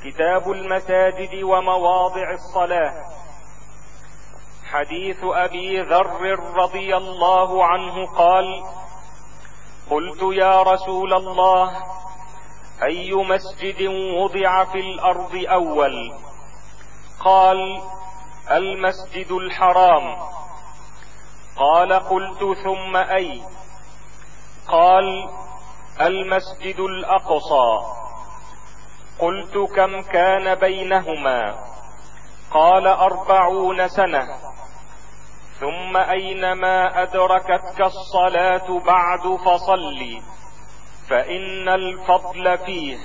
كتاب المساجد ومواضع الصلاة. حديث أبي ذر رضي الله عنه قال: قلت يا رسول الله، أي مسجد وضع في الأرض أول؟ قال: المسجد الحرام. قال: قلت ثم أي؟ قال: المسجد الأقصى. قلت: كم كان بينهما؟ قال: 40 سنة. ثم أينما أدركتك الصلاة بعد فصل، فإن الفضل فيه.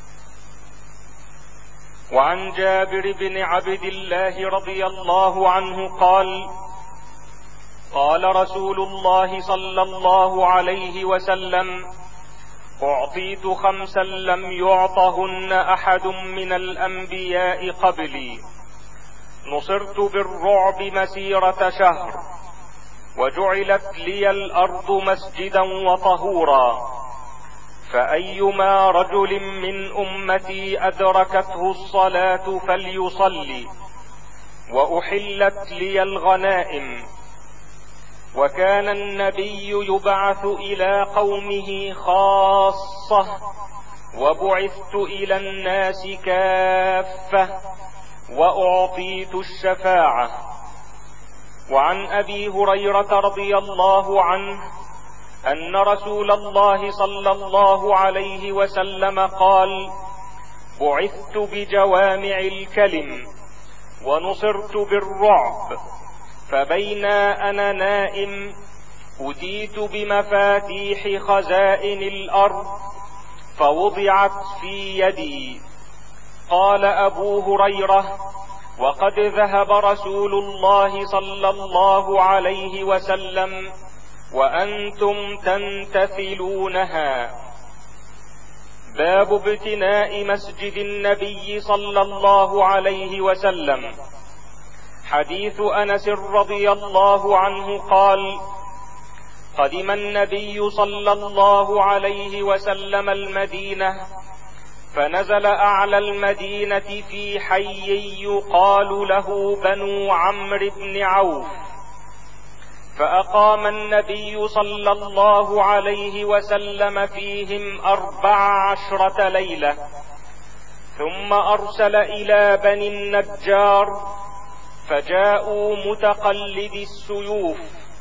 وعن جابر بن عبد الله رضي الله عنه قال: قال رسول الله صلى الله عليه وسلم: أعطيت 5 لم يعطهن أحد من الأنبياء قبلي: نصرت بالرعب مسيرة شهر، وجعلت لي الأرض مسجدا وطهورا، فأيما رجل من أمتي أدركته الصلاة فليصلي، وأحلت لي الغنائم. وكان النبي يبعث إلى قومه خاصة، وبعثت إلى الناس كافة، وأعطيت الشفاعة. وعن أبي هريرة رضي الله عنه أن رسول الله صلى الله عليه وسلم قال: بعثت بجوامع الكلم، ونصرت بالرعب، فبينا أنا نائم أتيت بمفاتيح خزائن الأرض فوضعت في يدي. قال أبو هريرة: وقد ذهب رسول الله صلى الله عليه وسلم وأنتم تمتثلونها. باب ابتناء مسجد النبي صلى الله عليه وسلم. حديث أنس رضي الله عنه قال: قدم النبي صلى الله عليه وسلم المدينة، فنزل أعلى المدينة في حي يقال له بنو عمرو بن عوف، فأقام النبي صلى الله عليه وسلم فيهم 14 ليلة، ثم أرسل إلى بني النجار، فجاءوا متقلدي السيوف،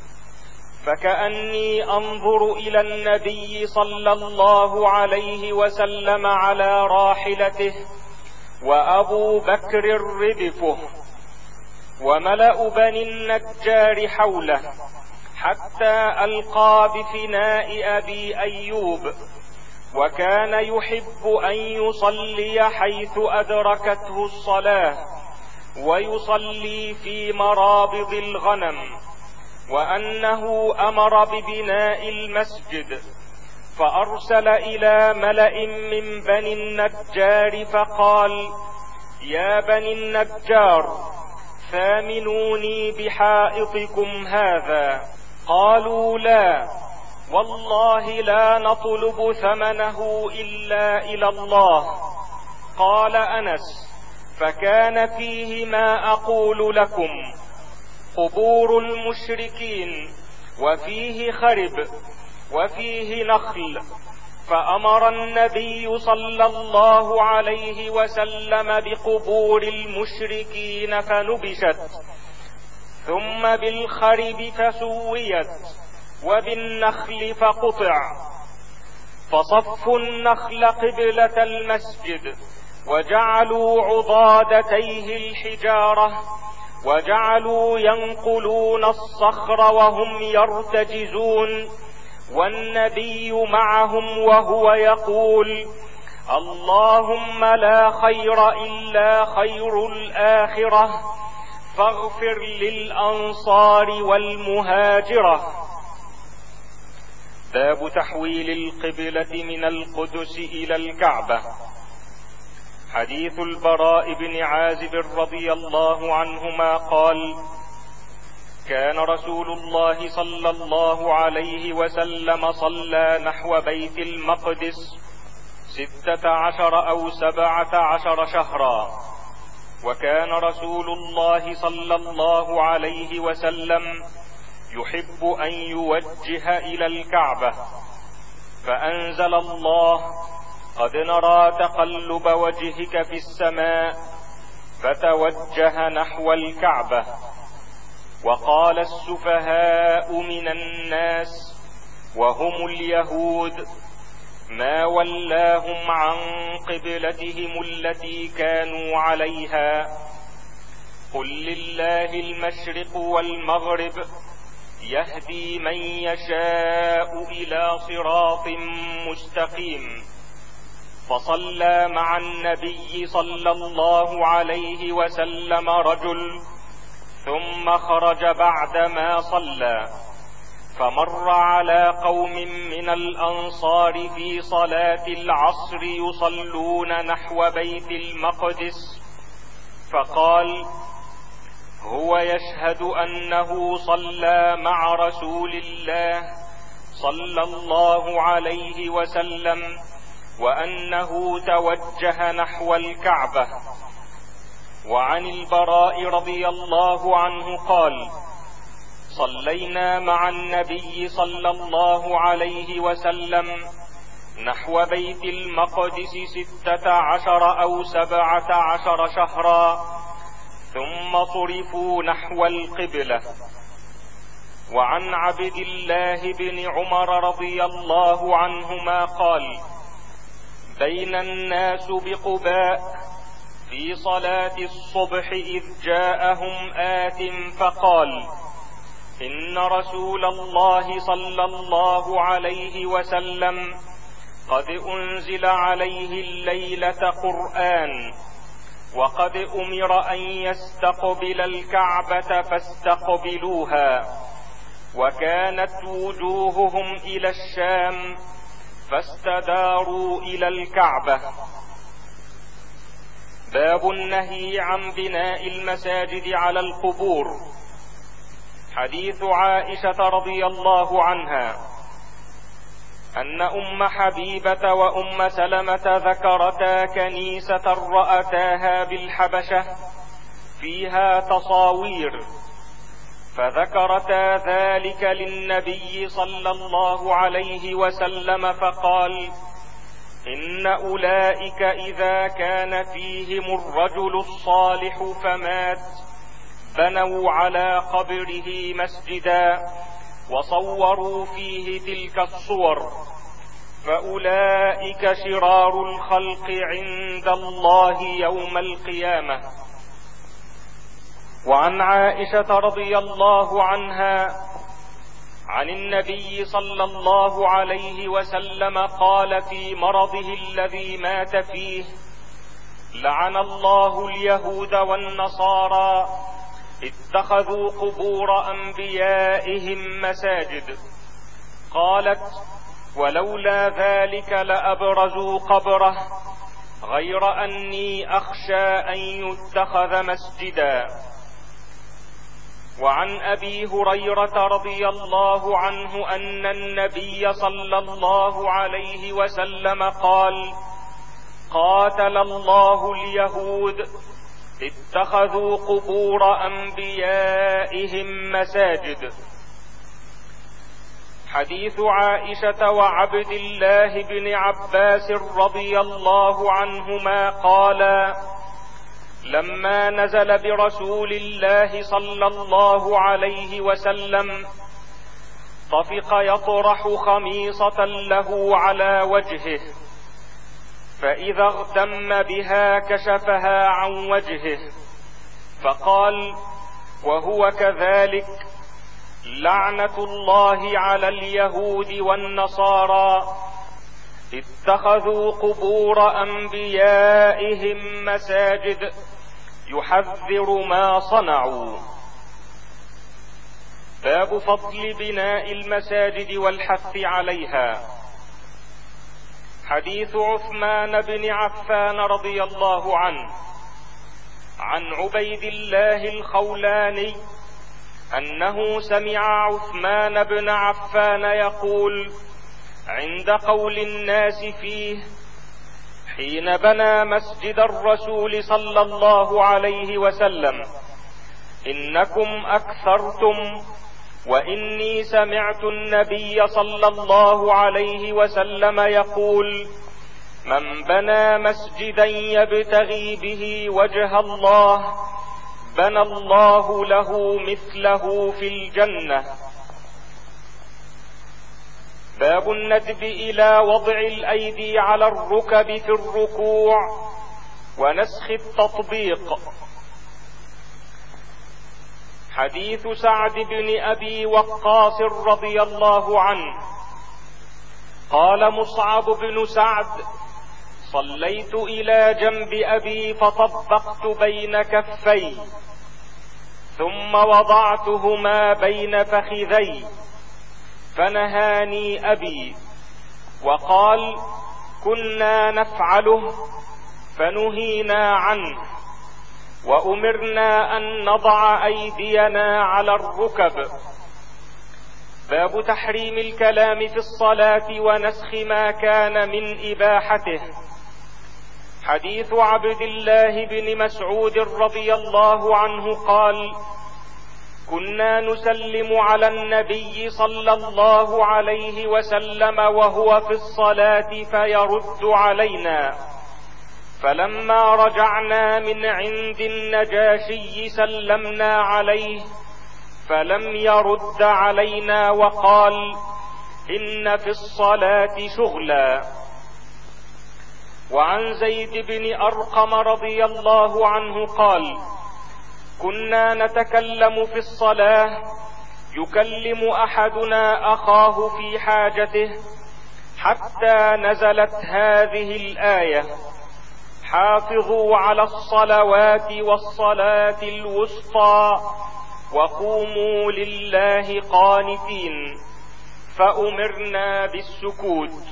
فكأني أنظر إلى النبي صلى الله عليه وسلم على راحلته، وأبو بكر ردفه، وملأ بني النجار حوله، حتى ألقى بفناء أبي أيوب، وكان يحب أن يصلي حيث أدركته الصلاة، ويصلي في مرابض الغنم، وأنه أمر ببناء المسجد، فأرسل إلى ملأ من بني النجار فقال: يا بني النجار، ثامنوني بحائطكم هذا. قالوا: لا، والله لا نطلب ثمنه إلا إلى الله. قال أنس: فكان فيه ما أقول لكم: قبور المشركين، وفيه خرب، وفيه نخل. فأمر النبي صلى الله عليه وسلم بقبور المشركين فنبشت، ثم بالخرب فسويت، وبالنخل فقطع، فصفوا النخل قبلة المسجد، وجعلوا عضادتيه الحجارة، وجعلوا ينقلون الصخر وهم يرتجزون، والنبي معهم وهو يقول: اللهم لا خير إلا خير الآخرة، فاغفر للأنصار والمهاجرة. باب تحويل القبلة من القدس إلى الكعبة. حديث البراء بن عازب رضي الله عنهما قال: كان رسول الله صلى الله عليه وسلم صلى نحو بيت المقدس 16 أو 17 شهرا. وكان رسول الله صلى الله عليه وسلم يحب أن يوجه إلى الكعبة، فأنزل الله: قد نرى تقلب وجهك في السماء فتوجه نحو الكعبة. وقال السفهاء من الناس وهم اليهود: ما ولاهم عن قبلتهم التي كانوا عليها؟ قل لله المشرق والمغرب يهدي من يشاء إلى صراط مستقيم. فصلى مع النبي صلى الله عليه وسلم رجل، ثم خرج بعدما صلى، فمر على قوم من الأنصار في صلاة العصر يصلون نحو بيت المقدس، فقال: هو يشهد أنه صلى مع رسول الله صلى الله عليه وسلم وأنه توجه نحو الكعبة. وعن البراء رضي الله عنه قال: صلينا مع النبي صلى الله عليه وسلم نحو بيت المقدس 16 أو 17 شهرا، ثم صرفوا نحو القبلة. وعن عبد الله بن عمر رضي الله عنهما قال: بين الناس بقباء في صلاة الصبح إذ جاءهم آت فقال: إن رسول الله صلى الله عليه وسلم قد أنزل عليه الليلة قرآن، وقد أمر أن يستقبل الكعبة فاستقبلوها، وكانت وجوههم إلى الشام فاستداروا إلى الكعبة. باب النهي عن بناء المساجد على القبور. حديث عائشة رضي الله عنها أن أم حبيبة وأم سلمة ذكرتا كنيسة رأتاها بالحبشة فيها تصاوير، فذكرتا ذلك للنبي صلى الله عليه وسلم فقال: إن أولئك إذا كان فيهم الرجل الصالح فمات بنوا على قبره مسجدا وصوروا فيه تلك الصور، فأولئك شرار الخلق عند الله يوم القيامة. وعن عائشة رضي الله عنها عن النبي صلى الله عليه وسلم قال في مرضه الذي مات فيه: لعن الله اليهود والنصارى اتخذوا قبور أنبيائهم مساجد. قالت: ولولا ذلك لأبرزوا قبره، غير أني أخشى أن يتخذ مسجدا. وعن أبي هريرة رضي الله عنه أن النبي صلى الله عليه وسلم قال: قاتل الله اليهود اتخذوا قبور أنبيائهم مساجد. حديث عائشة وعبد الله بن عباس رضي الله عنهما قالا: لما نزل برسول الله صلى الله عليه وسلم طفق يطرح خميصة له على وجهه، فإذا اغتم بها كشفها عن وجهه، فقال وهو كذلك: لعنة الله على اليهود والنصارى اتخذوا قبور أنبيائهم مساجد، يحذر ما صنعوا. باب فضل بناء المساجد والحث عليها. حديث عثمان بن عفان رضي الله عنه عن عبيد الله الخولاني أنه سمع عثمان بن عفان يقول عند قول الناس فيه: حين بنى مسجد الرسول صلى الله عليه وسلم: إنكم أكثرتم، وإني سمعت النبي صلى الله عليه وسلم يقول: من بنى مسجدا يبتغي به وجه الله بنى الله له مثله في الجنة. باب الندب إلى وضع الأيدي على الركب في الركوع ونسخ التطبيق. حديث سعد بن أبي وقاص رضي الله عنه قال مصعب بن سعد: صليت إلى جنب أبي فطبقت بين كفي، ثم وضعتهما بين فخذي، فنهاني أبي وقال: كنا نفعله فنهينا عنه، وأمرنا أن نضع أيدينا على الركب. باب تحريم الكلام في الصلاة ونسخ ما كان من إباحته. حديث عبد الله بن مسعود رضي الله عنه قال: كنا نسلم على النبي صلى الله عليه وسلم وهو في الصلاة فيرد علينا، فلما رجعنا من عند النجاشي سلمنا عليه فلم يرد علينا وقال: إن في الصلاة شغلا. وعن زيد بن أرقم رضي الله عنه قال: كنا نتكلم في الصلاة يكلم أحدنا أخاه في حاجته حتى نزلت هذه الآية: حافظوا على الصلوات والصلاة الوسطى وقوموا لله قانتين، فأمرنا بالسكوت.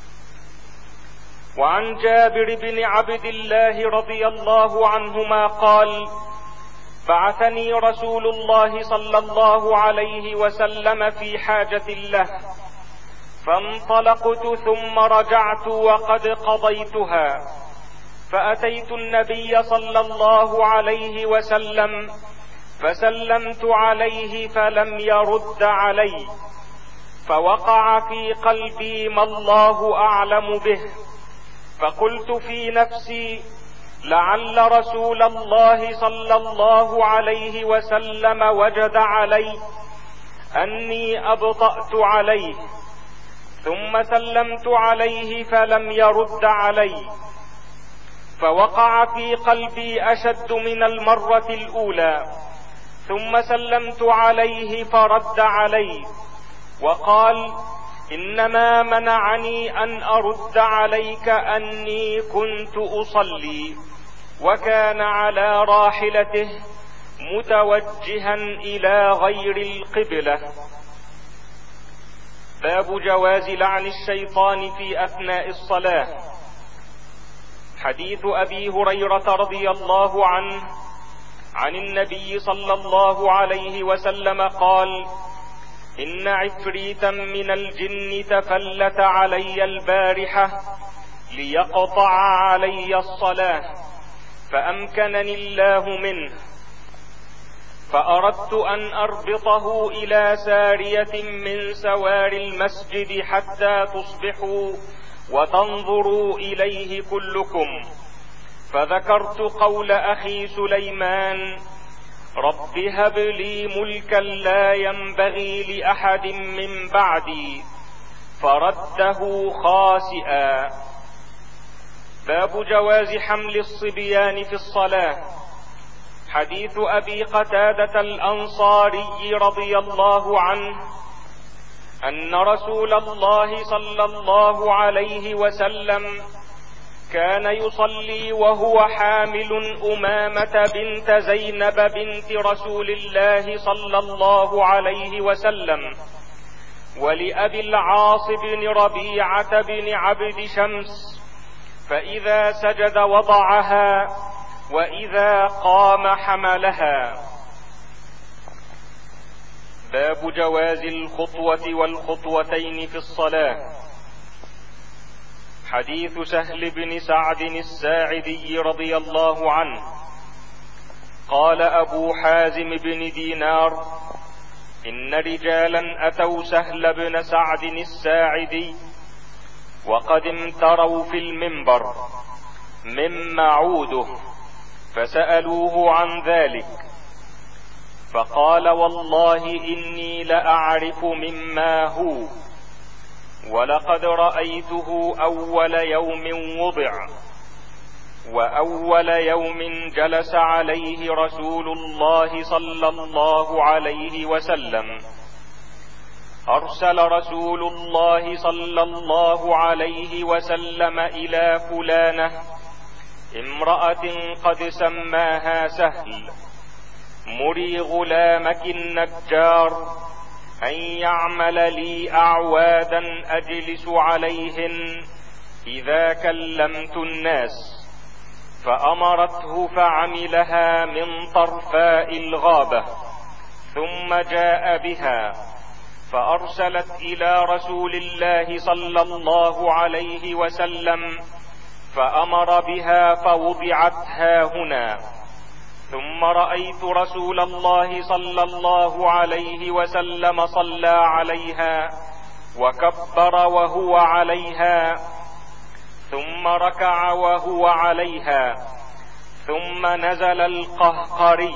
وعن جابر بن عبد الله رضي الله عنهما قال: بعثني رسول الله صلى الله عليه وسلم في حاجة له، فانطلقت ثم رجعت وقد قضيتها، فأتيت النبي صلى الله عليه وسلم فسلمت عليه فلم يرد علي، فوقع في قلبي ما الله أعلم به، فقلت في نفسي: لعل رسول الله صلى الله عليه وسلم وجد علي أني أبطأت عليه، ثم سلمت عليه فلم يرد علي، فوقع في قلبي أشد من المرة الأولى، ثم سلمت عليه فرد علي وقال: إنما منعني أن أرد عليك أني كنت أصلي، وكان على راحلته متوجها إلى غير القبلة. باب جواز لعن الشيطان في أثناء الصلاة. حديث أبي هريرة رضي الله عنه عن النبي صلى الله عليه وسلم قال: إن عفريتا من الجن تفلت علي البارحة ليقطع علي الصلاة، فأمكنني الله منه، فأردت أن أربطه إلى سارية من سوار المسجد حتى تصبحوا وتنظروا إليه كلكم، فذكرت قول أخي سليمان: رب هب لي ملكا لا ينبغي لأحد من بعدي، فرده خاسئا. باب جواز حمل الصبيان في الصلاة. حديث أبي قتادة الأنصاري رضي الله عنه أن رسول الله صلى الله عليه وسلم كان يصلي وهو حامل أمامة بنت زينب بنت رسول الله صلى الله عليه وسلم، ولأبي العاص بن ربيعة بن عبد شمس، فإذا سجد وضعها وإذا قام حملها. باب جواز الخطوة والخطوتين في الصلاة. حديث سهل بن سعد الساعدي رضي الله عنه قال أبو حازم بن دينار: إن رجالا أتوا سهل بن سعد الساعدي وقد امتروا في المنبر مما عوده، فسألوه عن ذلك، فقال: والله إني لأعرف مما هو، ولقد رأيته أول يوم وضع، وأول يوم جلس عليه رسول الله صلى الله عليه وسلم. أرسل رسول الله صلى الله عليه وسلم إلى فلانة امرأة قد سماها سهل: مري غلامك النجار أن يعمل لي أعوادا أجلس عليهن إذا كلمت الناس، فأمرته فعملها من طرفاء الغابة، ثم جاء بها فأرسلت إلى رسول الله صلى الله عليه وسلم، فأمر بها فوضعت هاهنا. ثم رأيت رسول الله صلى الله عليه وسلم صلى عليها وكبر وهو عليها، ثم ركع وهو عليها، ثم نزل القهقري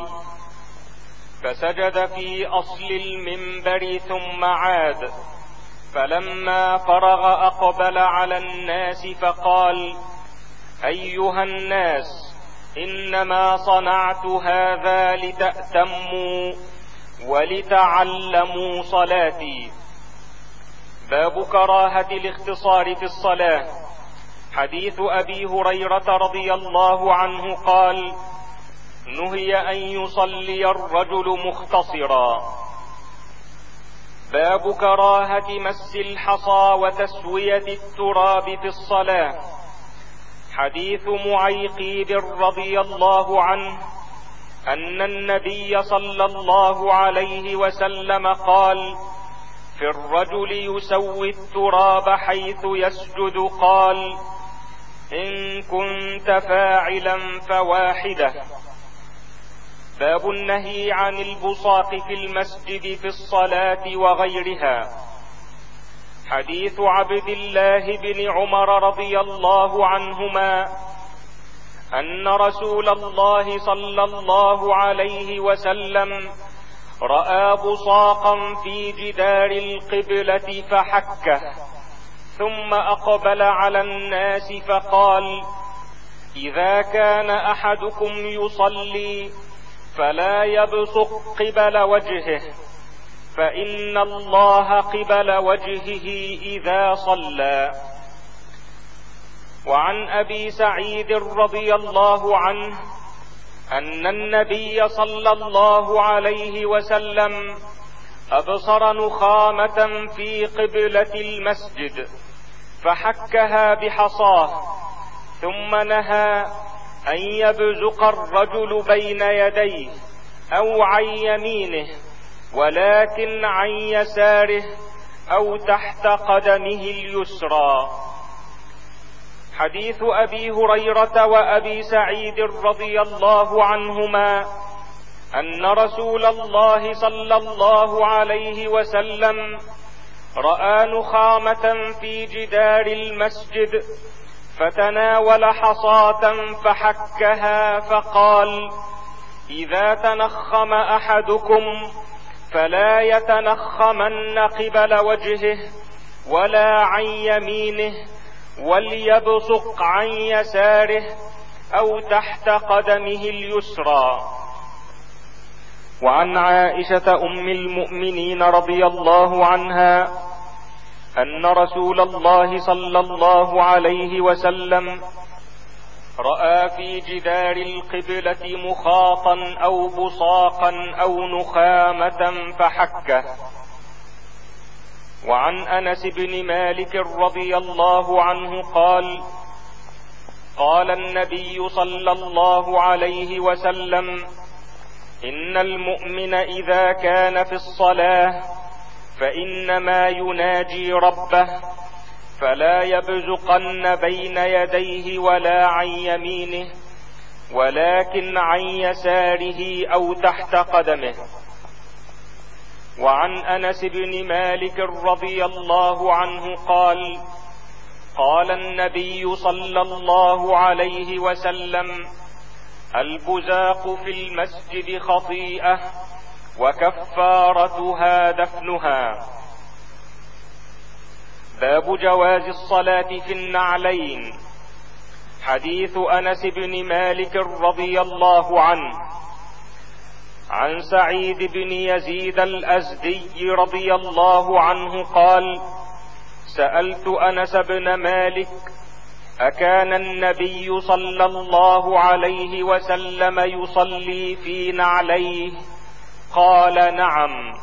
فسجد في أصل المنبر ثم عاد، فلما فرغ أقبل على الناس فقال: أيها الناس، إنما صنعت هذا لتأتموا ولتعلموا صلاتي. باب كراهة الاختصار في الصلاة. حديث أبي هريرة رضي الله عنه قال: نهي أن يصلي الرجل مختصرا. باب كراهة مس الحصى وتسوية التراب في الصلاة. حديث معيقيب رضي الله عنه أن النبي صلى الله عليه وسلم قال: في الرجل يسوي التراب حيث يسجد، قال: إن كنت فاعلا فواحدة. باب النهي عن البصاق في المسجد في الصلاة وغيرها. حديث عبد الله بن عمر رضي الله عنهما أن رسول الله صلى الله عليه وسلم رأى بصاقا في جدار القبلة فحكه، ثم أقبل على الناس فقال: إذا كان أحدكم يصلي فلا يبصق قبل وجهه، فإن الله قبل وجهه إذا صلى. وعن أبي سعيد رضي الله عنه أن النبي صلى الله عليه وسلم أبصر نخامة في قبلة المسجد فحكها بحصاه، ثم نهى أن يبزق الرجل بين يديه أو عن يمينه، ولكن عن يساره أو تحت قدمه اليسرى. حديث أبي هريرة وأبي سعيد رضي الله عنهما أن رسول الله صلى الله عليه وسلم رأى نخامة في جدار المسجد فتناول حصاة فحكها، فقال: إذا تنخم أحدكم فلا يتنخمن قبل وجهه ولا عن يمينه، وليبصق عن يساره أو تحت قدمه اليسرى. وعن عائشة أم المؤمنين رضي الله عنها أن رسول الله صلى الله عليه وسلم رأى في جدار القبلة مخاطا أو بصاقا أو نخامة فحكه. وعن أنس بن مالك رضي الله عنه قال: قال النبي صلى الله عليه وسلم: إن المؤمن إذا كان في الصلاة فإنما يناجي ربه، فلا يبزقن بين يديه ولا عن يمينه، ولكن عن يساره أو تحت قدمه. وعن أنس بن مالك رضي الله عنه قال: قال النبي صلى الله عليه وسلم: البزاق في المسجد خطيئة وكفارتها دفنها. باب جواز الصلاة في النعلين. حديث أنس بن مالك رضي الله عنه عن سعيد بن يزيد الأزدي رضي الله عنه قال: سألت أنس بن مالك: أكان النبي صلى الله عليه وسلم يصلي في نعليه؟ قال: نعم.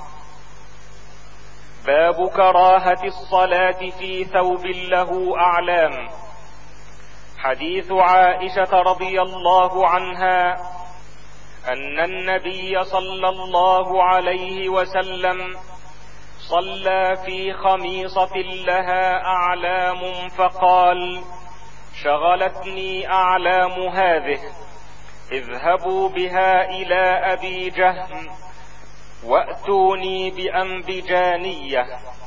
باب كراهة الصلاة في ثوب له أعلام. حديث عائشة رضي الله عنها أن النبي صلى الله عليه وسلم صلى في خميصة لها أعلام فقال: شغلتني أعلام هذه، اذهبوا بها إلى أبي جهم وأتوني بأنبجانية.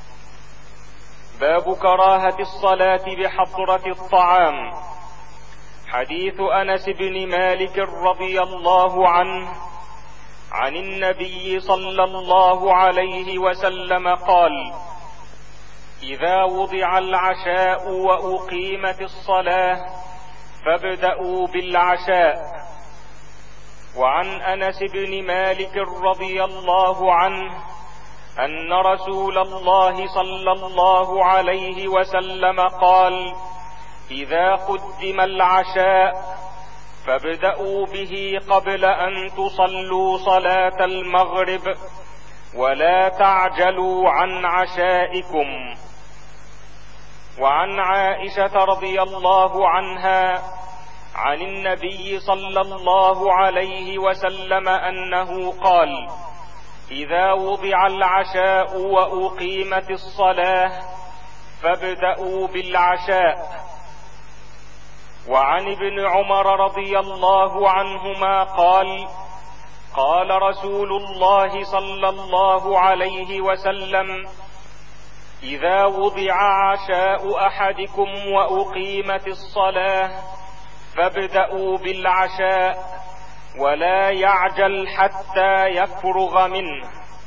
باب كراهة الصلاة بحضرة الطعام. حديث أنس بن مالك رضي الله عنه عن النبي صلى الله عليه وسلم قال: إذا وضع العشاء وأقيمت الصلاة فابدأوا بالعشاء. وعن أنس بن مالك رضي الله عنه أن رسول الله صلى الله عليه وسلم قال: إذا قدم العشاء فابدأوا به قبل أن تصلوا صلاة المغرب، ولا تعجلوا عن عشائكم. وعن عائشة رضي الله عنها عن النبي صلى الله عليه وسلم أنه قال: إذا وضع العشاء وأقيمت الصلاة فابدأوا بالعشاء. وعن ابن عمر رضي الله عنهما قال: قال رسول الله صلى الله عليه وسلم: إذا وضع عشاء أحدكم وأقيمت الصلاة فابدأوا بالعشاء ولا يعجل حتى يفرغ منه.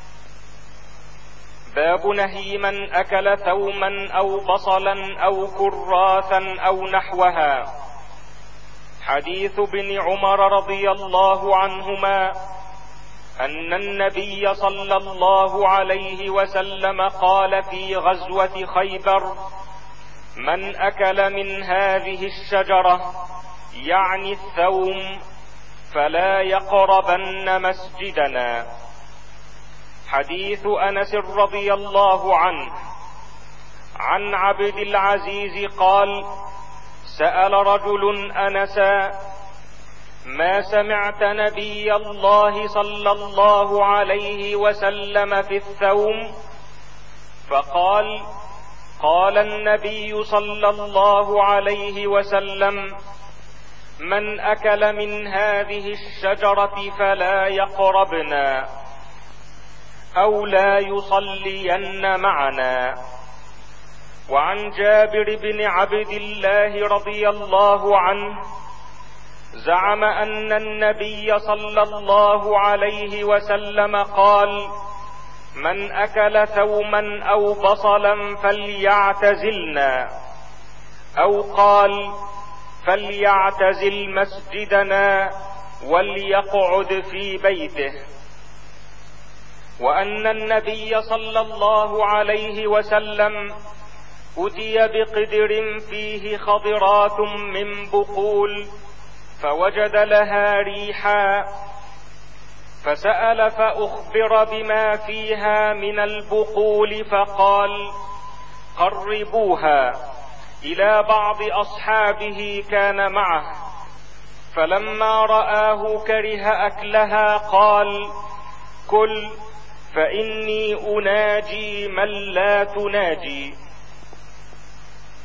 باب نهي من أكل ثوما أو بصلا أو كراثا أو نحوها. حديث ابن عمر رضي الله عنهما أن النبي صلى الله عليه وسلم قال في غزوة خيبر: من أكل من هذه الشجرة، يعني الثوم، فلا يقربن مسجدنا. حديث أنس رضي الله عنه عن عبد العزيز قال: سأل رجل أنسا: ما سمعت نبي الله صلى الله عليه وسلم في الثوم؟ فقال: قال النبي صلى الله عليه وسلم: من أكل من هذه الشجرة فلا يقربنا أو لا يصلين معنا. وعن جابر بن عبد الله رضي الله عنه زعم أن النبي صلى الله عليه وسلم قال: من أكل ثوما أو بصلا فليعتزلنا، أو قال: فليعتزل مسجدنا وليقعد في بيته. وأن النبي صلى الله عليه وسلم أتي بقدر فيه خضرات من بقول فوجد لها ريحا، فسأل فأخبر بما فيها من البقول فقال: قربوها إلى بعض أصحابه كان معه، فلما رآه كره أكلها قال: كل، فإني أناجي من لا تناجي.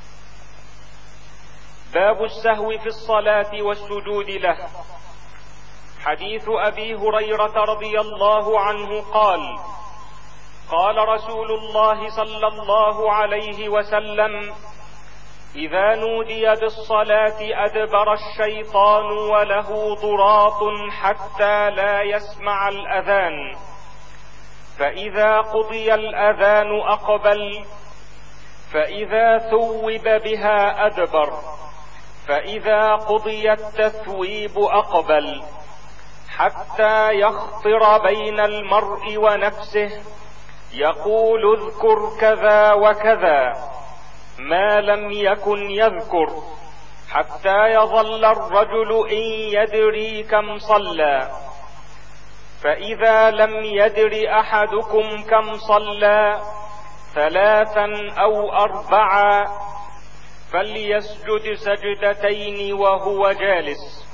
باب السهو في الصلاة والسجود له. حديث أبي هريرة رضي الله عنه قال: قال رسول الله صلى الله عليه وسلم: إذا نودي بالصلاة أدبر الشيطان وله ضراط حتى لا يسمع الأذان، فإذا قضي الأذان أقبل، فإذا ثوب بها أدبر، فإذا قضي التثويب أقبل، حتى يخطر بين المرء ونفسه يقول اذكر كذا وكذا ما لم يكن يذكر، حتى يظل الرجل إن يدري كم صلى، فإذا لم يدر أحدكم كم صلى 3 أو 4 فليسجد سجدتين وهو جالس.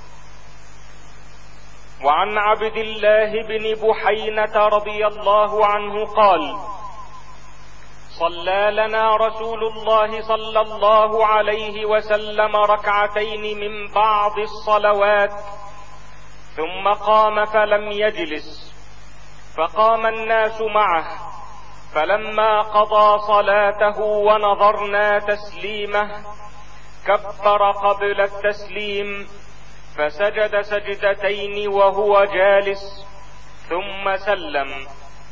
وعن عبد الله بن بحينة رضي الله عنه قال: صلى لنا رسول الله صلى الله عليه وسلم ركعتين من بعض الصلوات، ثم قام فلم يجلس، فقام الناس معه، فلما قضى صلاته ونظرنا تسليمه كبر قبل التسليم، فسجد سجدتين وهو جالس، ثم سلم.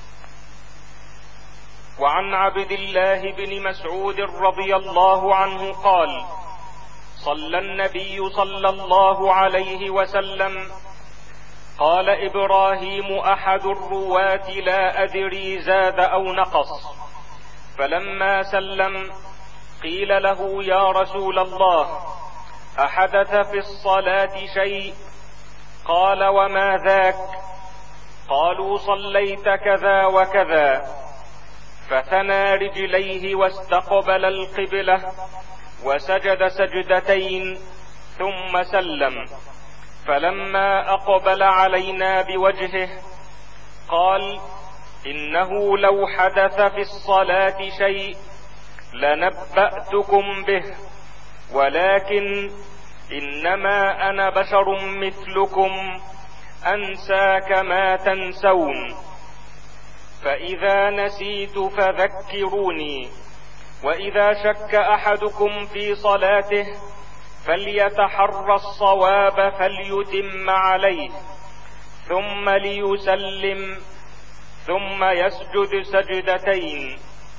وعن عبد الله بن مسعود رضي الله عنه قال: صلى النبي صلى الله عليه وسلم، قال إبراهيم أحد الرواة لا أدري زاد أو نقص، فلما سلم قيل له: يا رسول الله، أحدث في الصلاة شيء؟ قال: وما ذاك؟ قالوا: صليت كذا وكذا، فثنى رجليه واستقبل القبلة وسجد سجدتين ثم سلم، فلما أقبل علينا بوجهه قال: إنه لو حدث في الصلاة شيء لنبأتكم به، ولكن إنما أنا بشر مثلكم أنسى كما تنسون، فإذا نسيت فذكروني، وإذا شك أحدكم في صلاته فليتحرى الصواب فليتم عليه، ثم ليسلم، ثم يسجد سجدتين.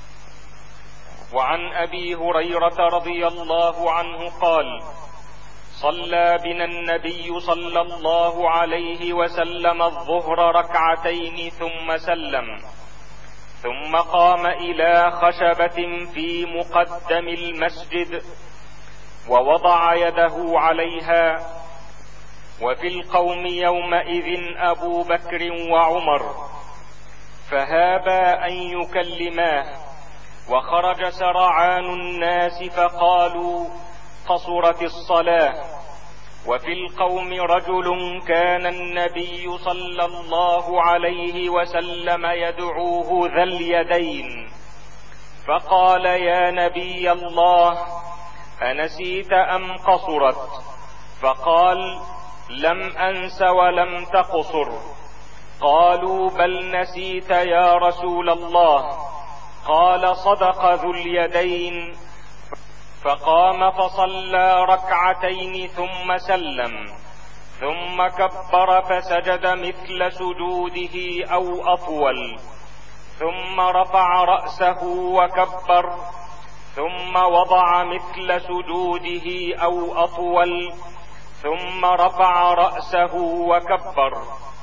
وعن أبي هريرة رضي الله عنه قال: صلى بنا النبي صلى الله عليه وسلم الظهر ركعتين ثم سلم، ثم قام إلى خشبة في مقدم المسجد ووضع يده عليها، وفي القوم يومئذ أبو بكر وعمر، فهابا أن يكلماه، وخرج سرعان الناس فقالوا: قصرت الصلاة. وفي القوم رجل كان النبي صلى الله عليه وسلم يدعوه ذا اليدين، فقال: يا نبي الله، أنسيت أم قصرت؟ فقال: لم أنس ولم تقصر. قالوا: بل نسيت يا رسول الله. قال: صدق ذو اليدين. فقام فصلى ركعتين ثم سلم، ثم كبر فسجد مثل سجوده أو أطول، ثم رفع رأسه وكبر، ثم وضع مثل سجوده أو أطول، ثم رفع رأسه وكبر.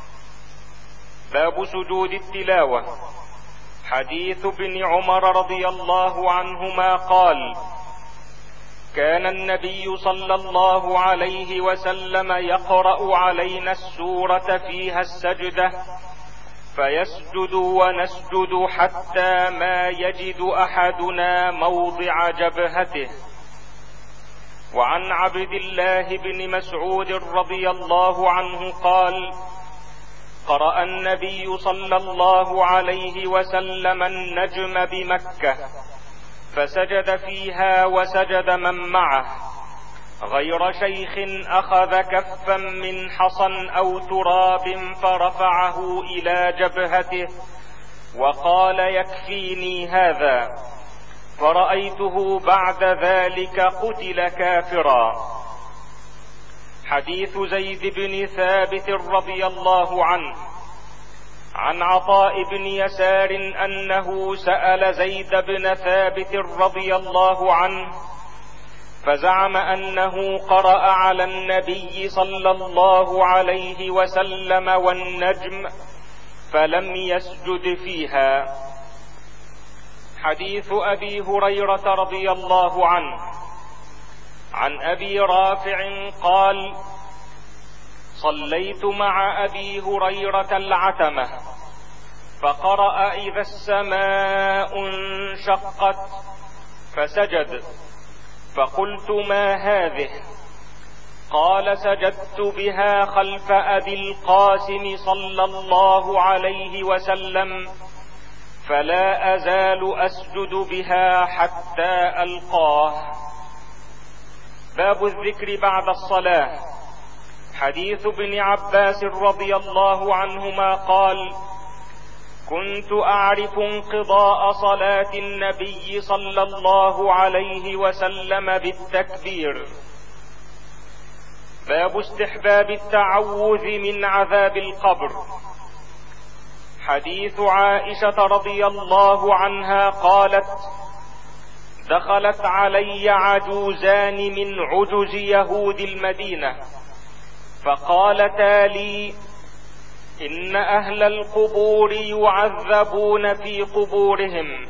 باب سجود التلاوة. حديث ابن عمر رضي الله عنهما قال: كان النبي صلى الله عليه وسلم يقرأ علينا السورة فيها السجدة، فيسجد ونسجد حتى ما يجد أحدنا موضع جبهته. وعن عبد الله بن مسعود رضي الله عنه قال: قرأ النبي صلى الله عليه وسلم النجم بمكة، فسجد فيها وسجد من معه، غير شيخ أخذ كفا من حصى أو تراب فرفعه إلى جبهته وقال يكفيني هذا، فرأيته بعد ذلك قتل كافرا. حديث زيد بن ثابت رضي الله عنه عن عطاء بن يسار أنه سأل زيد بن ثابت رضي الله عنه فزعم أنه قرأ على النبي صلى الله عليه وسلم والنجم فلم يسجد فيها. حديث أبي هريرة رضي الله عنه عن أبي رافع قال: صليت مع أبي هريرة العتمة فقرأ إذا السماء انشقت فسجد، فقلت ما هذه؟ قال: سجدت بها خلف أبي القاسم صلى الله عليه وسلم، فلا أزال أسجد بها حتى ألقاه. باب الذكر بعد الصلاة. حديث ابن عباس رضي الله عنهما قال: كنت أعرف انقضاء صلاة النبي صلى الله عليه وسلم بالتكبير. باب استحباب التعوذ من عذاب القبر. حديث عائشة رضي الله عنها قالت: دخلت علي عجوزان من عجز يهود المدينة فقالتا لي: إن أهل القبور يعذبون في قبورهم،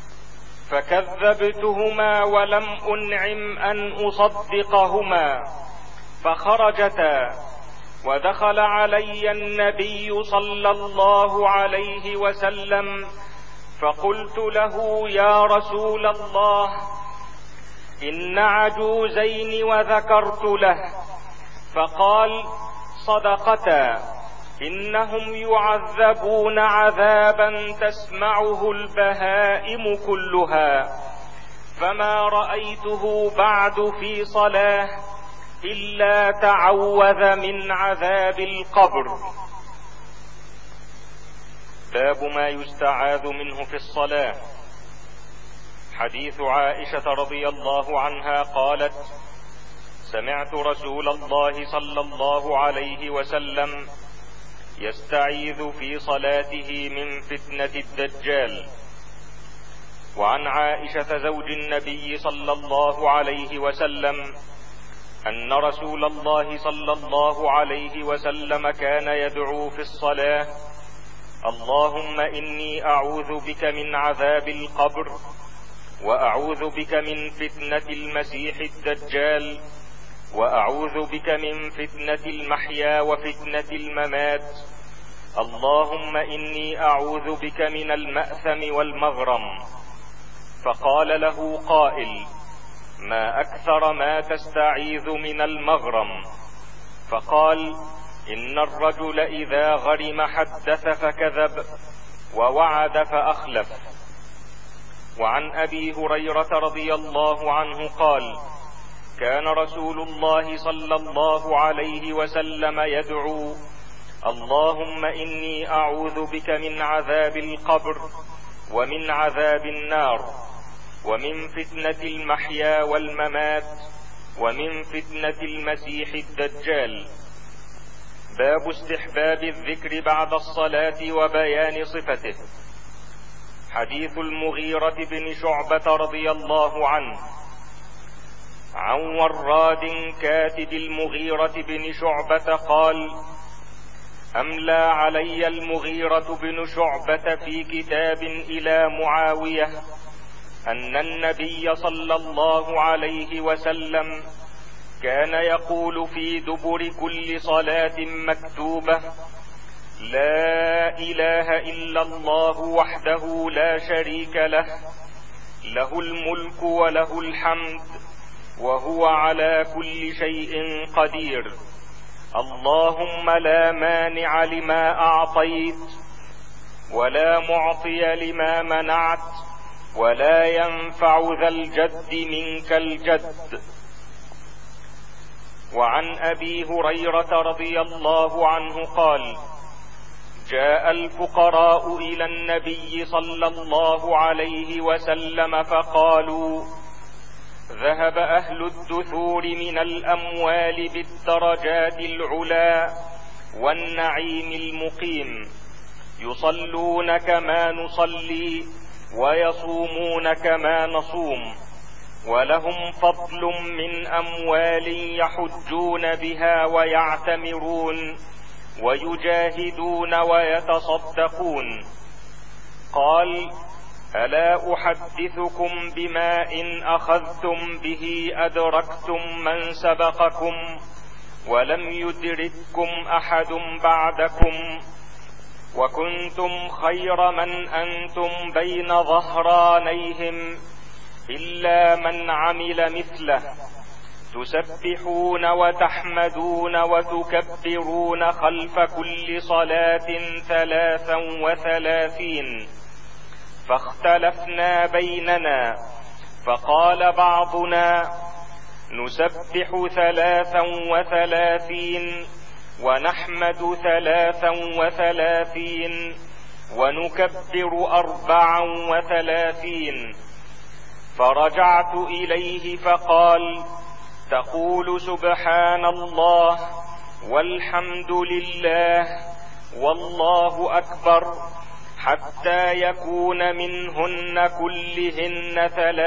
فكذبتهما ولم أنعم أن أصدقهما، فخرجتا، ودخل علي النبي صلى الله عليه وسلم فقلت له: يا رسول الله، إن عجوزين، وذكرت له، فقال: صدقتا، إنهم يعذبون عذابا تسمعه البهائم كلها، فما رأيته بعد في صلاة إلا تعوذ من عذاب القبر. باب ما يستعاذ منه في الصلاة. حديث عائشة رضي الله عنها قالت: سمعت رسول الله صلى الله عليه وسلم يستعيذ في صلاته من فتنة الدجال. وعن عائشة زوج النبي صلى الله عليه وسلم أن رسول الله صلى الله عليه وسلم كان يدعو في الصلاة: اللهم إني أعوذ بك من عذاب القبر، وأعوذ بك من فتنة المسيح الدجال، وأعوذ بك من فتنة المحيا وفتنة الممات، اللهم إني أعوذ بك من المأثم والمغرم. فقال له قائل: ما أكثر ما تستعيذ من المغرم؟ فقال: إن الرجل إذا غرم حدث فكذب، ووعد فأخلف. وعن أبي هريرة رضي الله عنه قال: كان رسول الله صلى الله عليه وسلم يدعو: اللهم إني أعوذ بك من عذاب القبر، ومن عذاب النار، ومن فتنة المحيا والممات، ومن فتنة المسيح الدجال. باب استحباب الذكر بعد الصلاة وبيان صفته. حديث المغيرة بن شعبة رضي الله عنه عن وراد كاتب المغيرة بن شعبة قال: أملى علي المغيرة بن شعبة في كتاب إلى معاوية أن النبي صلى الله عليه وسلم كان يقول في دبر كل صلاة مكتوبة: لا إله إلا الله وحده لا شريك له، له الملك وله الحمد وهو على كل شيء قدير، اللهم لا مانع لما أعطيت، ولا معطي لما منعت، ولا ينفع ذا الجد منك الجد. وعن أبي هريرة رضي الله عنه قال: جاء الفقراء إلى النبي صلى الله عليه وسلم فقالوا: ذهب أهل الدثور من الأموال بالدرجات العلا والنعيم المقيم، يصلون كما نصلي ويصومون كما نصوم، ولهم فضل من أموال يحجون بها ويعتمرون ويجاهدون ويتصدقون. قال: ألا أحدثكم بما إن أخذتم به أدركتم من سبقكم ولم يدرككم أحد بعدكم، وكنتم خير من أنتم بين ظهرانيهم إلا من عمل مثله، تسبحون وتحمدون وتكبرون خلف كل صلاة 33. فاختلفنا بيننا، فقال بعضنا: نسبح 33 ونحمد 33 ونكبر 34. فرجعت إليه فقال: تقول سبحان الله والحمد لله والله أكبر حتى يكون منهن كلهن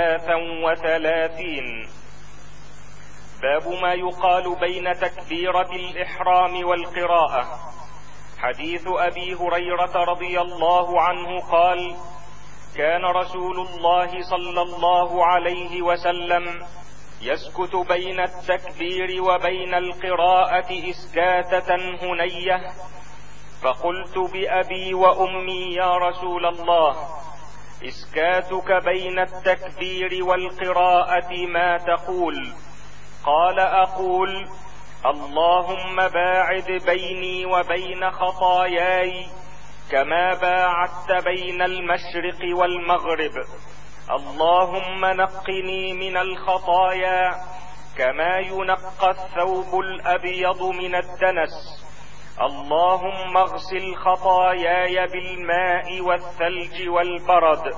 33. باب ما يقال بين تكبيرة الإحرام والقراءة. حديث أبي هريرة رضي الله عنه قال: كان رسول الله صلى الله عليه وسلم يسكت بين التكبير وبين القراءة إسكاتة هنية، فقلت بأبي وأمي يا رسول الله، إسكاتك بين التكبير والقراءة ما تقول؟ قال: أقول: اللهم باعد بيني وبين خطاياي كما باعدت بين المشرق والمغرب، اللهم نقني من الخطايا كما ينقى الثوب الأبيض من الدنس، اللهم اغسل خطاياي بالماء والثلج والبرد.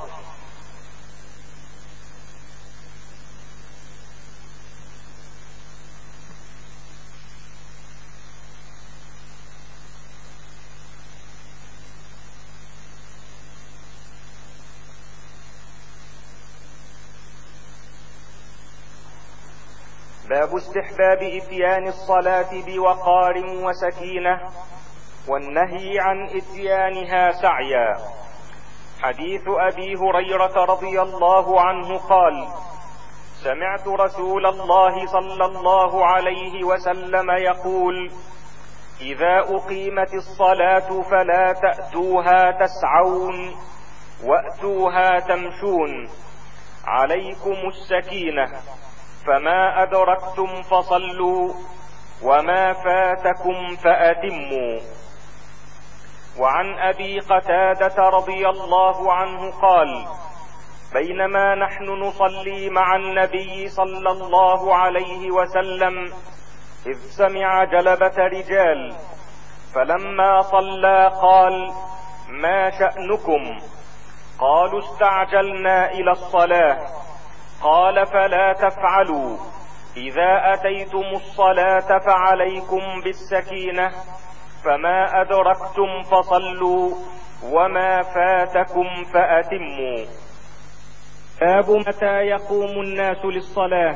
باب استحباب إتيان الصلاة بوقار وسكينة، والنهي عن إتيانها سعيا. حديث أبي هريرة رضي الله عنه قال: سمعت رسول الله صلى الله عليه وسلم يقول: إذا أقيمت الصلاة فلا تأتوها تسعون وأتوها تمشون، عليكم السكينة، فما أدركتم فصلوا وما فاتكم فأتموا. وعن أبي قتادة رضي الله عنه قال: بينما نحن نصلي مع النبي صلى الله عليه وسلم إذ سمع جلبة رجال، فلما صلى قال: ما شأنكم؟ قالوا: استعجلنا إلى الصلاة. قال: فلا تفعلوا، إذا أتيتم الصلاة فعليكم بالسكينة، فما أدركتم فصلوا وما فاتكم فأتموا. باب متى يقوم الناس للصلاة.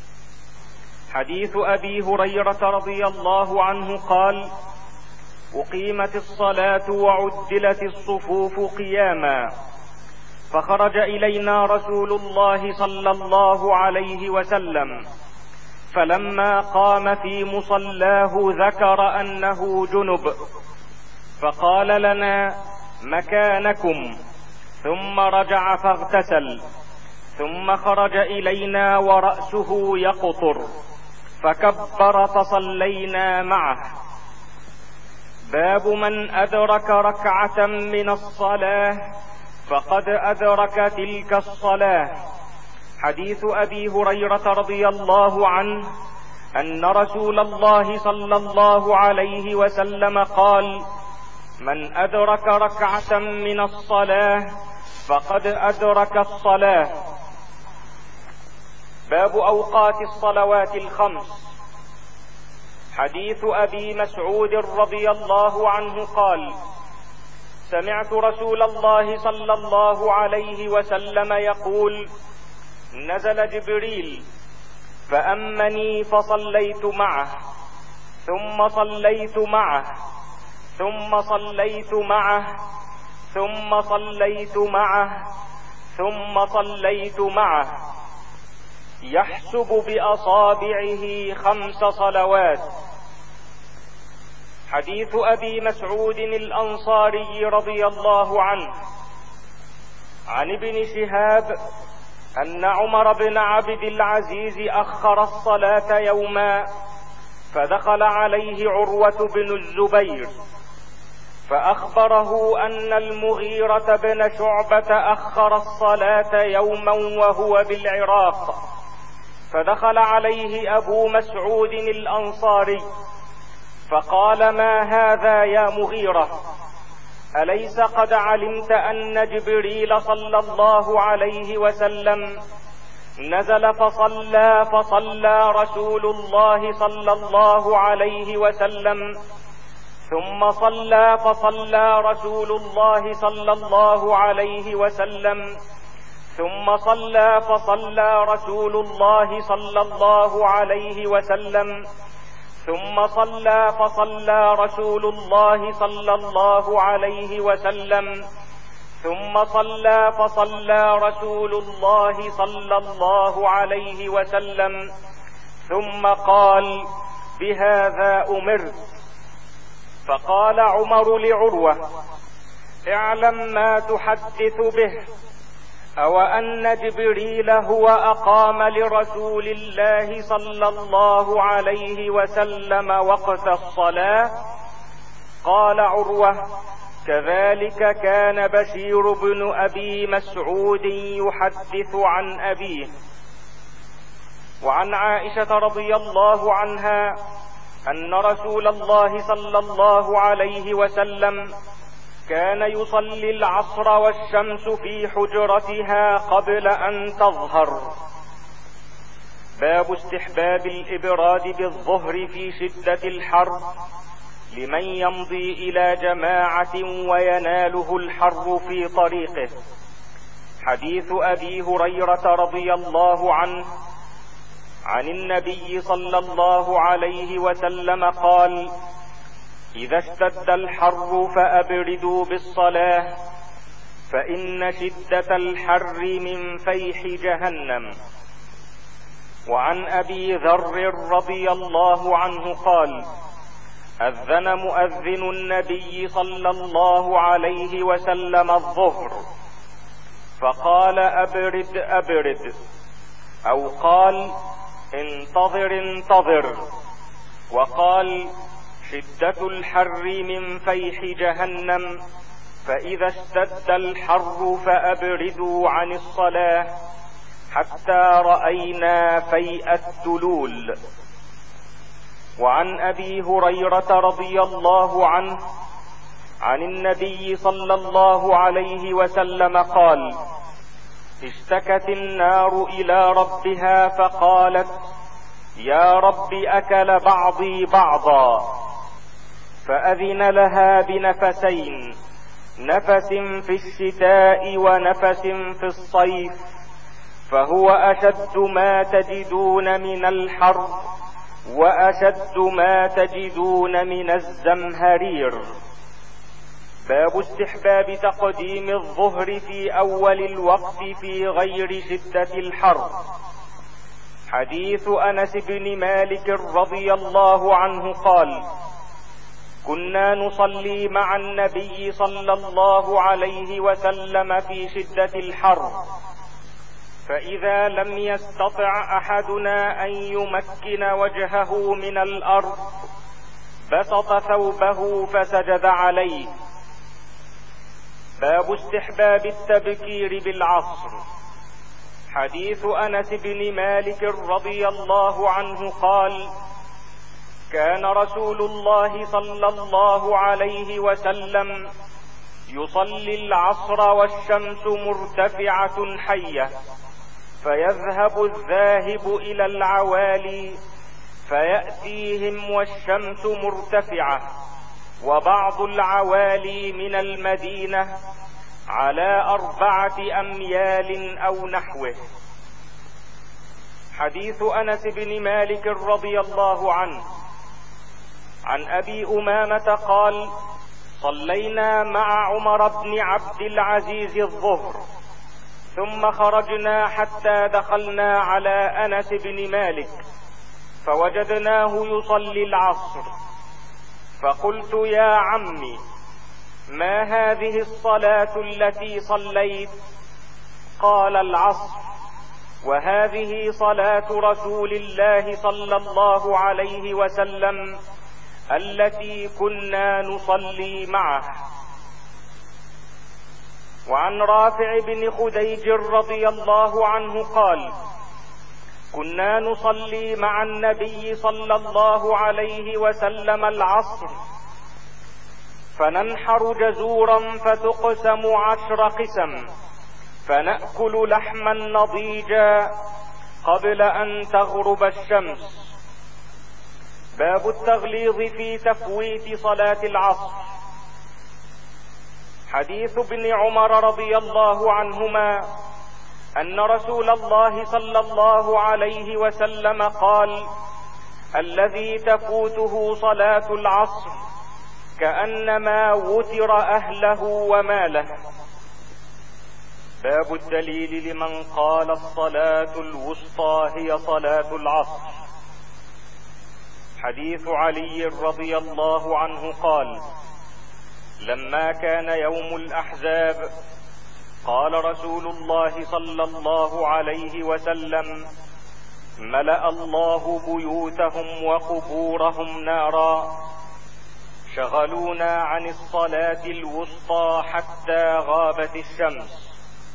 حديث أبي هريرة رضي الله عنه قال: أقيمت الصلاة وعدلت الصفوف قياما، فخرج إلينا رسول الله صلى الله عليه وسلم، فلما قام في مصلاه ذكر أنه جنب، فقال لنا: مكانكم، ثم رجع فاغتسل، ثم خرج إلينا ورأسه يقطر، فكبر فصلينا معه. باب من أدرك ركعة من الصلاة فقد أدرك تلك الصلاة. حديث أبي هريرة رضي الله عنه أن رسول الله صلى الله عليه وسلم قال: من أدرك ركعة من الصلاة فقد أدرك الصلاة. باب أوقات الصلوات الخمس. حديث أبي مسعود رضي الله عنه قال: سمعت رسول الله صلى الله عليه وسلم يقول: نزل جبريل فأمني فصليت معه، ثم صليت معه، ثم صليت معه، ثم صليت معه، ثم صليت معه، يحسب بأصابعه 5 صلوات. حديث أبي مسعود الأنصاري رضي الله عنه عن ابن شهاب أن عمر بن عبد العزيز أخر الصلاة يوما، فدخل عليه عروة بن الزبير فأخبره أن المغيرة بن شعبة أخر الصلاة يوما وهو بالعراق، فدخل عليه أبو مسعود الأنصاري فقال: ما هذا يا مغيرة؟ أليس قد علمت أن جبريل صلى الله عليه وسلم نزل فصلى رسول الله صلى الله عليه وسلم، ثم فصلى رسول الله صلى الله عليه وسلم، ثم فصلى رسول الله صلى الله عليه وسلم، ثم فصلى رسول الله صلى الله عليه وسلم، ثم فصلى رسول الله صلى الله عليه وسلم، ثم قال: بهذا أمرت. فقال عمر لعروة: اعلم ما تحدث به، أو أن جبريل هو أقام لرسول الله صلى الله عليه وسلم وقت الصلاة؟ قال عروة: كذلك كان بشير بن أبي مسعود يحدث عن أبيه. وعن عائشة رضي الله عنها أن رسول الله صلى الله عليه وسلم كان يصلي العصر والشمس في حجرتها قبل أن تظهر. باب استحباب الإبراد بالظهر في شدة الحر لمن يمضي إلى جماعة ويناله الحر في طريقه. حديث أبي هريرة رضي الله عنه عن النبي صلى الله عليه وسلم قال: إذا اشتد الحر فأبردوا بالصلاة، فإن شدة الحر من فيح جهنم. وعن أبي ذر رضي الله عنه قال: أذن مؤذن النبي صلى الله عليه وسلم الظهر، فقال: أبرد أبرد، أو قال: انتظر انتظر، وقال: شدة الحر من فيح جهنم، فإذا اشتد الحر فأبردوا عن الصلاة حتى رأينا فيء التلول. وعن أبي هريرة رضي الله عنه عن النبي صلى الله عليه وسلم قال: اشتكت النار إلى ربها فقالت: يا رب أكل بعضي بعضا، فأذن لها بنفسين، نفس في الشتاء ونفس في الصيف، فهو أشد ما تجدون من الحر وأشد ما تجدون من الزمهرير. باب استحباب تقديم الظهر في أول الوقت في غير شدة الحر. حديث أنس بن مالك رضي الله عنه قال: كنا نصلي مع النبي صلى الله عليه وسلم في شدة الحر، فإذا لم يستطع أحدنا أن يمكن وجهه من الأرض بسط ثوبه فسجد عليه. باب استحباب التبكير بالعصر. حديث أنس بن مالك رضي الله عنه قال: كان رسول الله صلى الله عليه وسلم يصلي العصر والشمس مرتفعة حية، فيذهب الذاهب إلى العوالي فيأتيهم والشمس مرتفعة، وبعض العوالي من المدينة على 4 أميال أو نحوه. حديث أنس بن مالك رضي الله عنه عن أبي أمامة قال: صلينا مع عمر بن عبد العزيز الظهر، ثم خرجنا حتى دخلنا على أنس بن مالك فوجدناه يصلي العصر، فقلت: يا عمي، ما هذه الصلاة التي صليت؟ قال: العصر، وهذه صلاة رسول الله صلى الله عليه وسلم التي كنا نصلي معه. وعن رافع بن خديج رضي الله عنه قال: كنا نصلي مع النبي صلى الله عليه وسلم العصر، فننحر جزورا فتقسم 10 قسم، فنأكل لحما نضيجا قبل أن تغرب الشمس. باب التغليظ في تفويت صلاة العصر. حديث ابن عمر رضي الله عنهما أن رسول الله صلى الله عليه وسلم قال: الذي تفوته صلاة العصر كأنما وتر أهله وماله. باب الدليل لمن قال الصلاة الوسطى هي صلاة العصر. حديث علي رضي الله عنه قال: لما كان يوم الأحزاب قال رسول الله صلى الله عليه وسلم: ملأ الله بيوتهم وقبورهم نارا، شغلونا عن الصلاة الوسطى حتى غابت الشمس.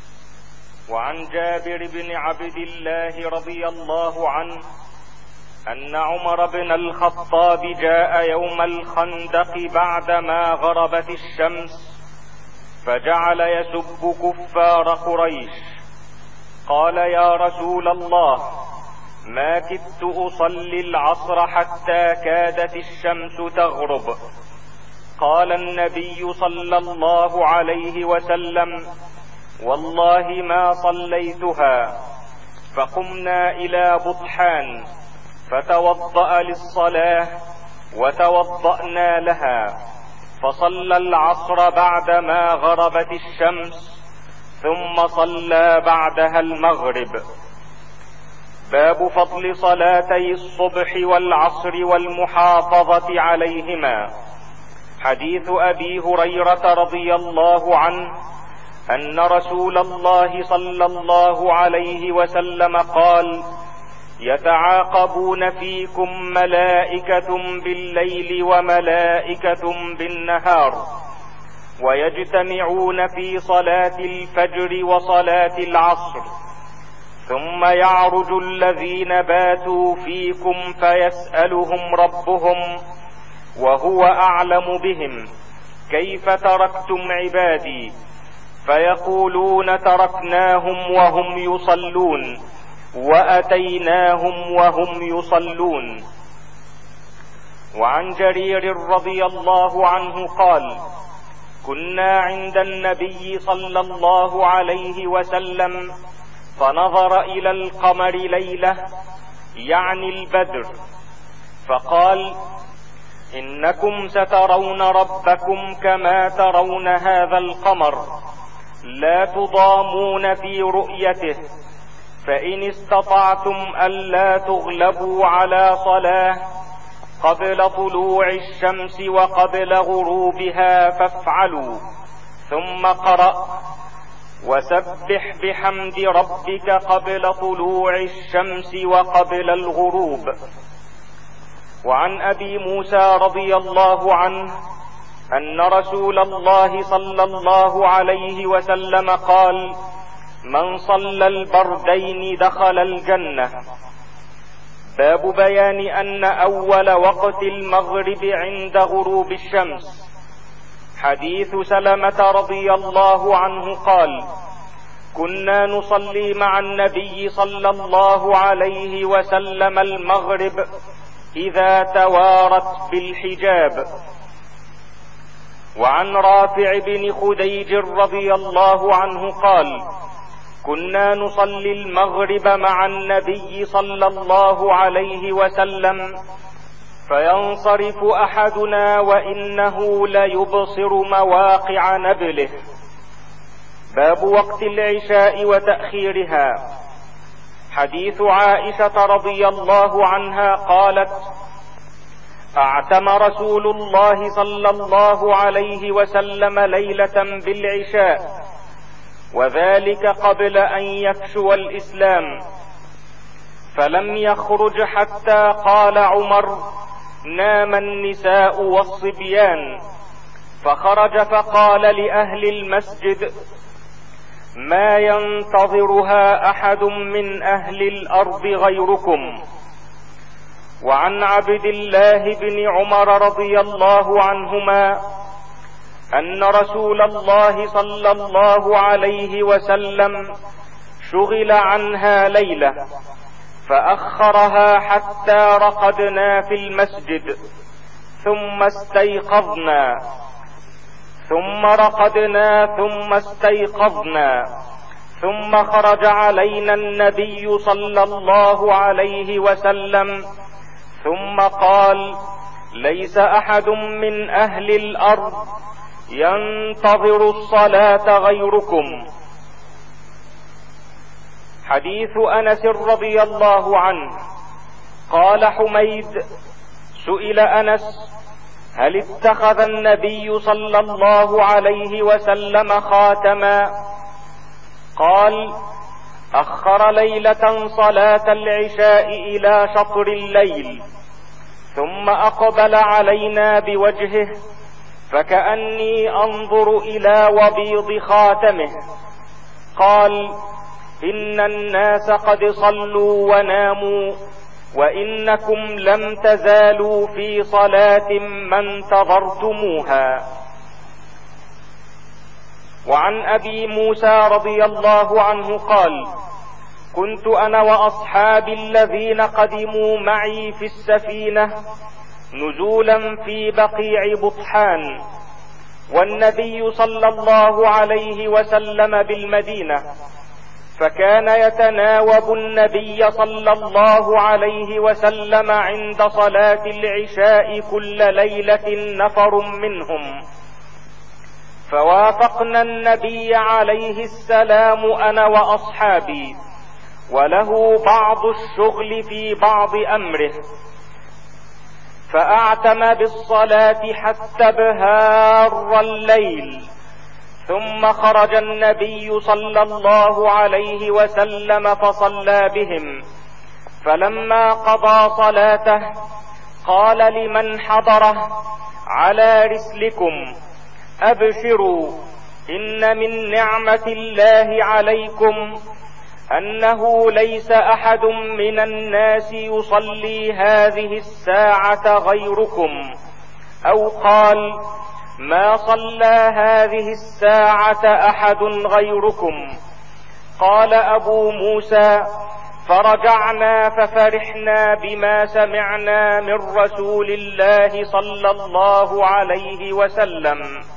وعن جابر بن عبد الله رضي الله عنه أن عمر بن الخطاب جاء يوم الخندق بعدما غربت الشمس فجعل يسب كفار قريش. قال: يا رسول الله، ما كدت أصلي العصر حتى كادت الشمس تغرب. قال النبي صلى الله عليه وسلم: والله ما صليتها. فقمنا إلى بطحان فتوضأ للصلاة وتوضأنا لها، فصلى العصر بعدما غربت الشمس، ثم صلى بعدها المغرب. باب فضل صلاتي الصبح والعصر والمحافظة عليهما. حديث أبي هريرة رضي الله عنه أن رسول الله صلى الله عليه وسلم قال: يتعاقبون فيكم ملائكة بالليل وملائكة بالنهار، ويجتمعون في صلاة الفجر وصلاة العصر، ثم يعرج الذين باتوا فيكم فيسألهم ربهم وهو أعلم بهم: كيف تركتم عبادي؟ فيقولون: تركناهم وهم يصلون، وأتيناهم وهم يصلون. وعن جرير رضي الله عنه قال: كنا عند النبي صلى الله عليه وسلم فنظر إلى القمر ليلة، يعني البدر، فقال: إنكم سترون ربكم كما ترون هذا القمر، لا تضامون في رؤيته، فإن استطعتم ألا تغلبوا على صلاة قبل طلوع الشمس وقبل غروبها فافعلوا. ثم قرأ: وسبح بحمد ربك قبل طلوع الشمس وقبل الغروب. وعن أبي موسى رضي الله عنه أن رسول الله صلى الله عليه وسلم قال: من صلى البردين دخل الجنة. باب بيان أن أول وقت المغرب عند غروب الشمس. حديث سلمة رضي الله عنه قال: كنا نصلي مع النبي صلى الله عليه وسلم المغرب إذا توارت بالحجاب. وعن رافع بن خديج رضي الله عنه قال: كنا نصلي المغرب مع النبي صلى الله عليه وسلم فينصرف أحدنا وإنه ليبصر مواقع نبله. باب وقت العشاء وتأخيرها. حديث عائشة رضي الله عنها قالت: اعتم رسول الله صلى الله عليه وسلم ليلة بالعشاء، وذلك قبل أن يفشو الإسلام، فلم يخرج حتى قال عمر: نام النساء والصبيان، فخرج فقال لأهل المسجد: ما ينتظرها أحد من أهل الأرض غيركم. وعن عبد الله بن عمر رضي الله عنهما أن رسول الله صلى الله عليه وسلم شغل عنها ليلة فأخرها حتى رقدنا في المسجد، ثم استيقظنا، ثم رقدنا، ثم استيقظنا، ثم خرج علينا النبي صلى الله عليه وسلم ثم قال: ليس أحد من أهل الأرض ينتظر الصلاة غيركم. حديث أنس رضي الله عنه قال حميد: سئل أنس: هل اتخذ النبي صلى الله عليه وسلم خاتما؟ قال: أخر ليلة صلاة العشاء إلى شطر الليل، ثم أقبل علينا بوجهه فكأني أنظر إلى وبيض خاتمه. قال: إن الناس قد صلوا وناموا، وإنكم لم تزالوا في صلاة ما انتظرتموها. وعن أبي موسى رضي الله عنه قال: كنت أنا وأصحابي الذين قدموا معي في السفينة نزولا في بقيع بطحان، والنبي صلى الله عليه وسلم بالمدينة، فكان يتناوب النبي صلى الله عليه وسلم عند صلاة العشاء كل ليلة نفر منهم، فوافقنا النبي عليه السلام أنا وأصحابي، وله بعض الشغل في بعض أمره، فأعتم بالصلاة حتى بهار الليل، ثم خرج النبي صلى الله عليه وسلم فصلى بهم، فلما قضى صلاته قال لمن حضره: على رسلكم، أبشروا، إن من نعمة الله عليكم أنه ليس أحد من الناس يصلي هذه الساعة غيركم، أو قال: ما صلى هذه الساعة أحد غيركم. قال أبو موسى: فرجعنا ففرحنا بما سمعنا من رسول الله صلى الله عليه وسلم.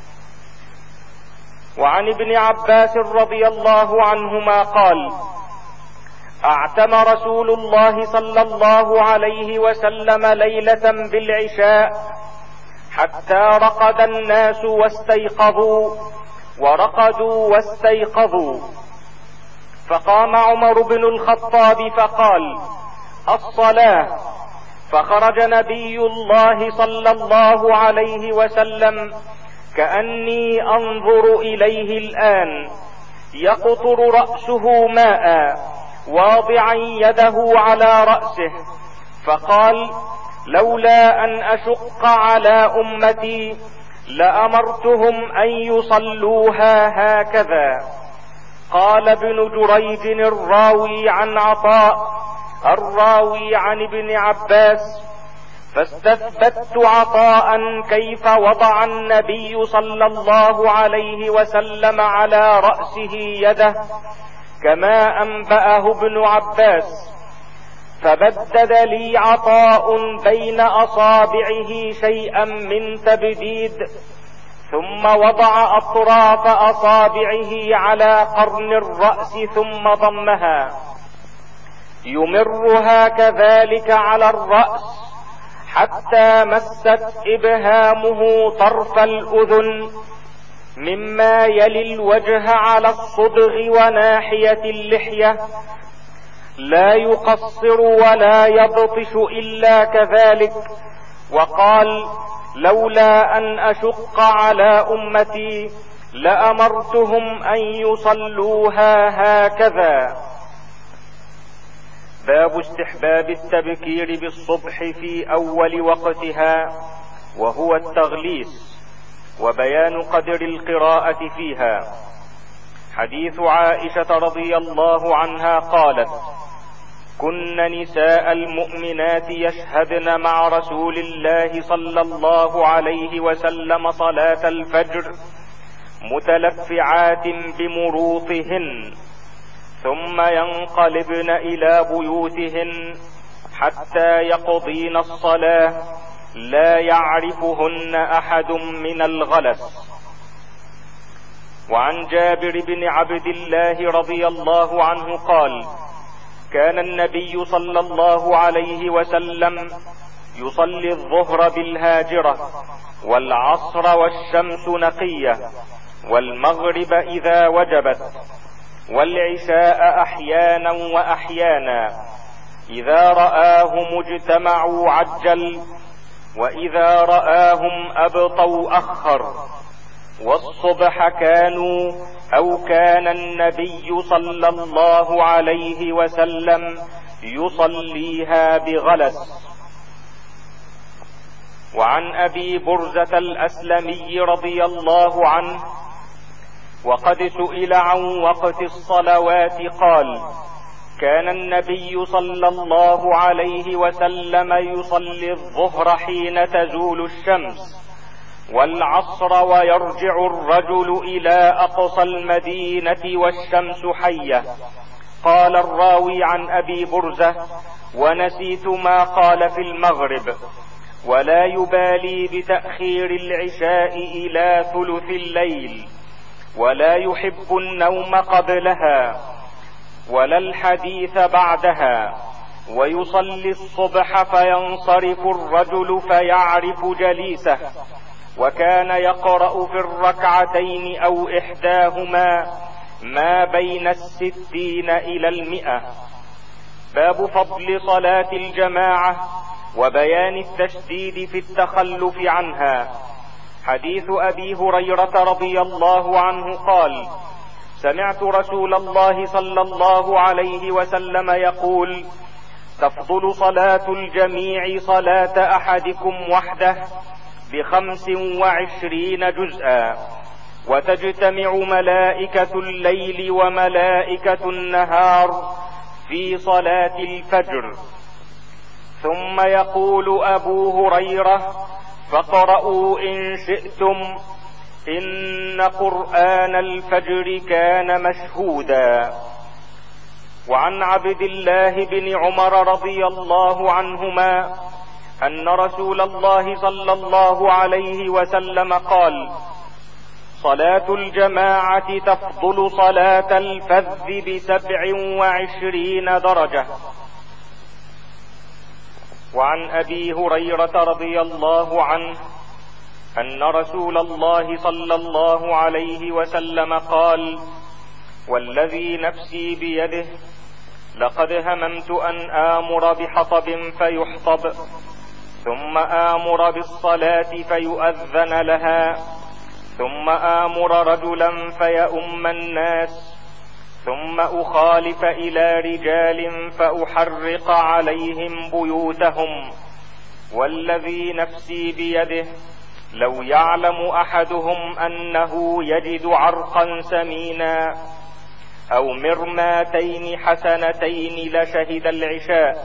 وعن ابن عباس رضي الله عنهما قال: اعتم رسول الله صلى الله عليه وسلم ليلة بالعشاء حتى رقد الناس واستيقظوا، ورقدوا واستيقظوا، فقام عمر بن الخطاب فقال: الصلاة. فخرج نبي الله صلى الله عليه وسلم كأني أنظر إليه الآن، يقطر رأسه ماء، واضعا يده على رأسه، فقال: لولا أن أشق على أمتي لأمرتهم أن يصلوها هكذا. قال ابن جريج الراوي عن عطاء الراوي عن ابن عباس: فاستثبت عطاء كيف وضع النبي صلى الله عليه وسلم على رأسه يده كما أنبأه ابن عباس، فبدد لي عطاء بين أصابعه شيئا من تبديد، ثم وضع أطراف أصابعه على قرن الرأس ثم ضمها يمرها كذلك على الرأس حتى مست إبهامه طرف الأذن مما يلي الوجه على الصدغ وناحية اللحية، لا يقصر ولا يبطش إلا كذلك. وقال: لولا أن أشق على أمتي لأمرتهم أن يصلوها هكذا. باب استحباب التبكير بالصبح في أول وقتها، وهو التغليس، وبيان قدر القراءة فيها. حديث عائشة رضي الله عنها قالت: كن نساء المؤمنات يشهدن مع رسول الله صلى الله عليه وسلم صلاة الفجر متلفعات بمروطهن، ثم ينقلبن إلى بيوتهن حتى يقضين الصلاة لا يعرفهن أحد من الغلس. وعن جابر بن عبد الله رضي الله عنه قال: كان النبي صلى الله عليه وسلم يصلي الظهر بالهاجرة، والعصر والشمس نقية، والمغرب إذا وجبت، والعشاء أحيانا وأحيانا، إذا رآهم اجتمعوا عجل، وإذا رآهم أبطوا أخر، والصبح كان النبي صلى الله عليه وسلم يصليها بغلس. وعن أبي برزة الأسلمي رضي الله عنه وقد سئل عن وقت الصلوات قال: كان النبي صلى الله عليه وسلم يصلي الظهر حين تزول الشمس، والعصر ويرجع الرجل إلى أقصى المدينة والشمس حية. قال الراوي عن أبي برزة: ونسيت ما قال في المغرب، ولا يبالي بتأخير العشاء إلى ثلث الليل، ولا يحب النوم قبلها ولا الحديث بعدها، ويصلي الصبح فينصرف الرجل فيعرف جليسه، وكان يقرأ في الركعتين أو إحداهما ما بين 60 إلى 100. باب فضل صلاة الجماعة وبيان التشديد في التخلف عنها. حديث أبي هريرة رضي الله عنه قال: سمعت رسول الله صلى الله عليه وسلم يقول: تفضل صلاة الجميع صلاة أحدكم وحده ب25 جزءا، وتجتمع ملائكة الليل وملائكة النهار في صلاة الفجر. ثم يقول أبو هريرة: فاقرؤوا إن شئتم، إن قرآن الفجر كان مشهودا. وعن عبد الله بن عمر رضي الله عنهما أن رسول الله صلى الله عليه وسلم قال: صلاة الجماعة تفضل صلاة الفذ ب27 درجة. وعن أبي هريرة رضي الله عنه أن رسول الله صلى الله عليه وسلم قال: والذي نفسي بيده لقد هممت أن آمر بحطب فيحطب، ثم آمر بالصلاة فيؤذن لها، ثم آمر رجلا فيؤم الناس، ثم أخالف إلى رجال فأحرق عليهم بيوتهم. والذي نفسي بيده لو يعلم أحدهم أنه يجد عرقا سمينا أو مرماتين حسنتين لشهد العشاء.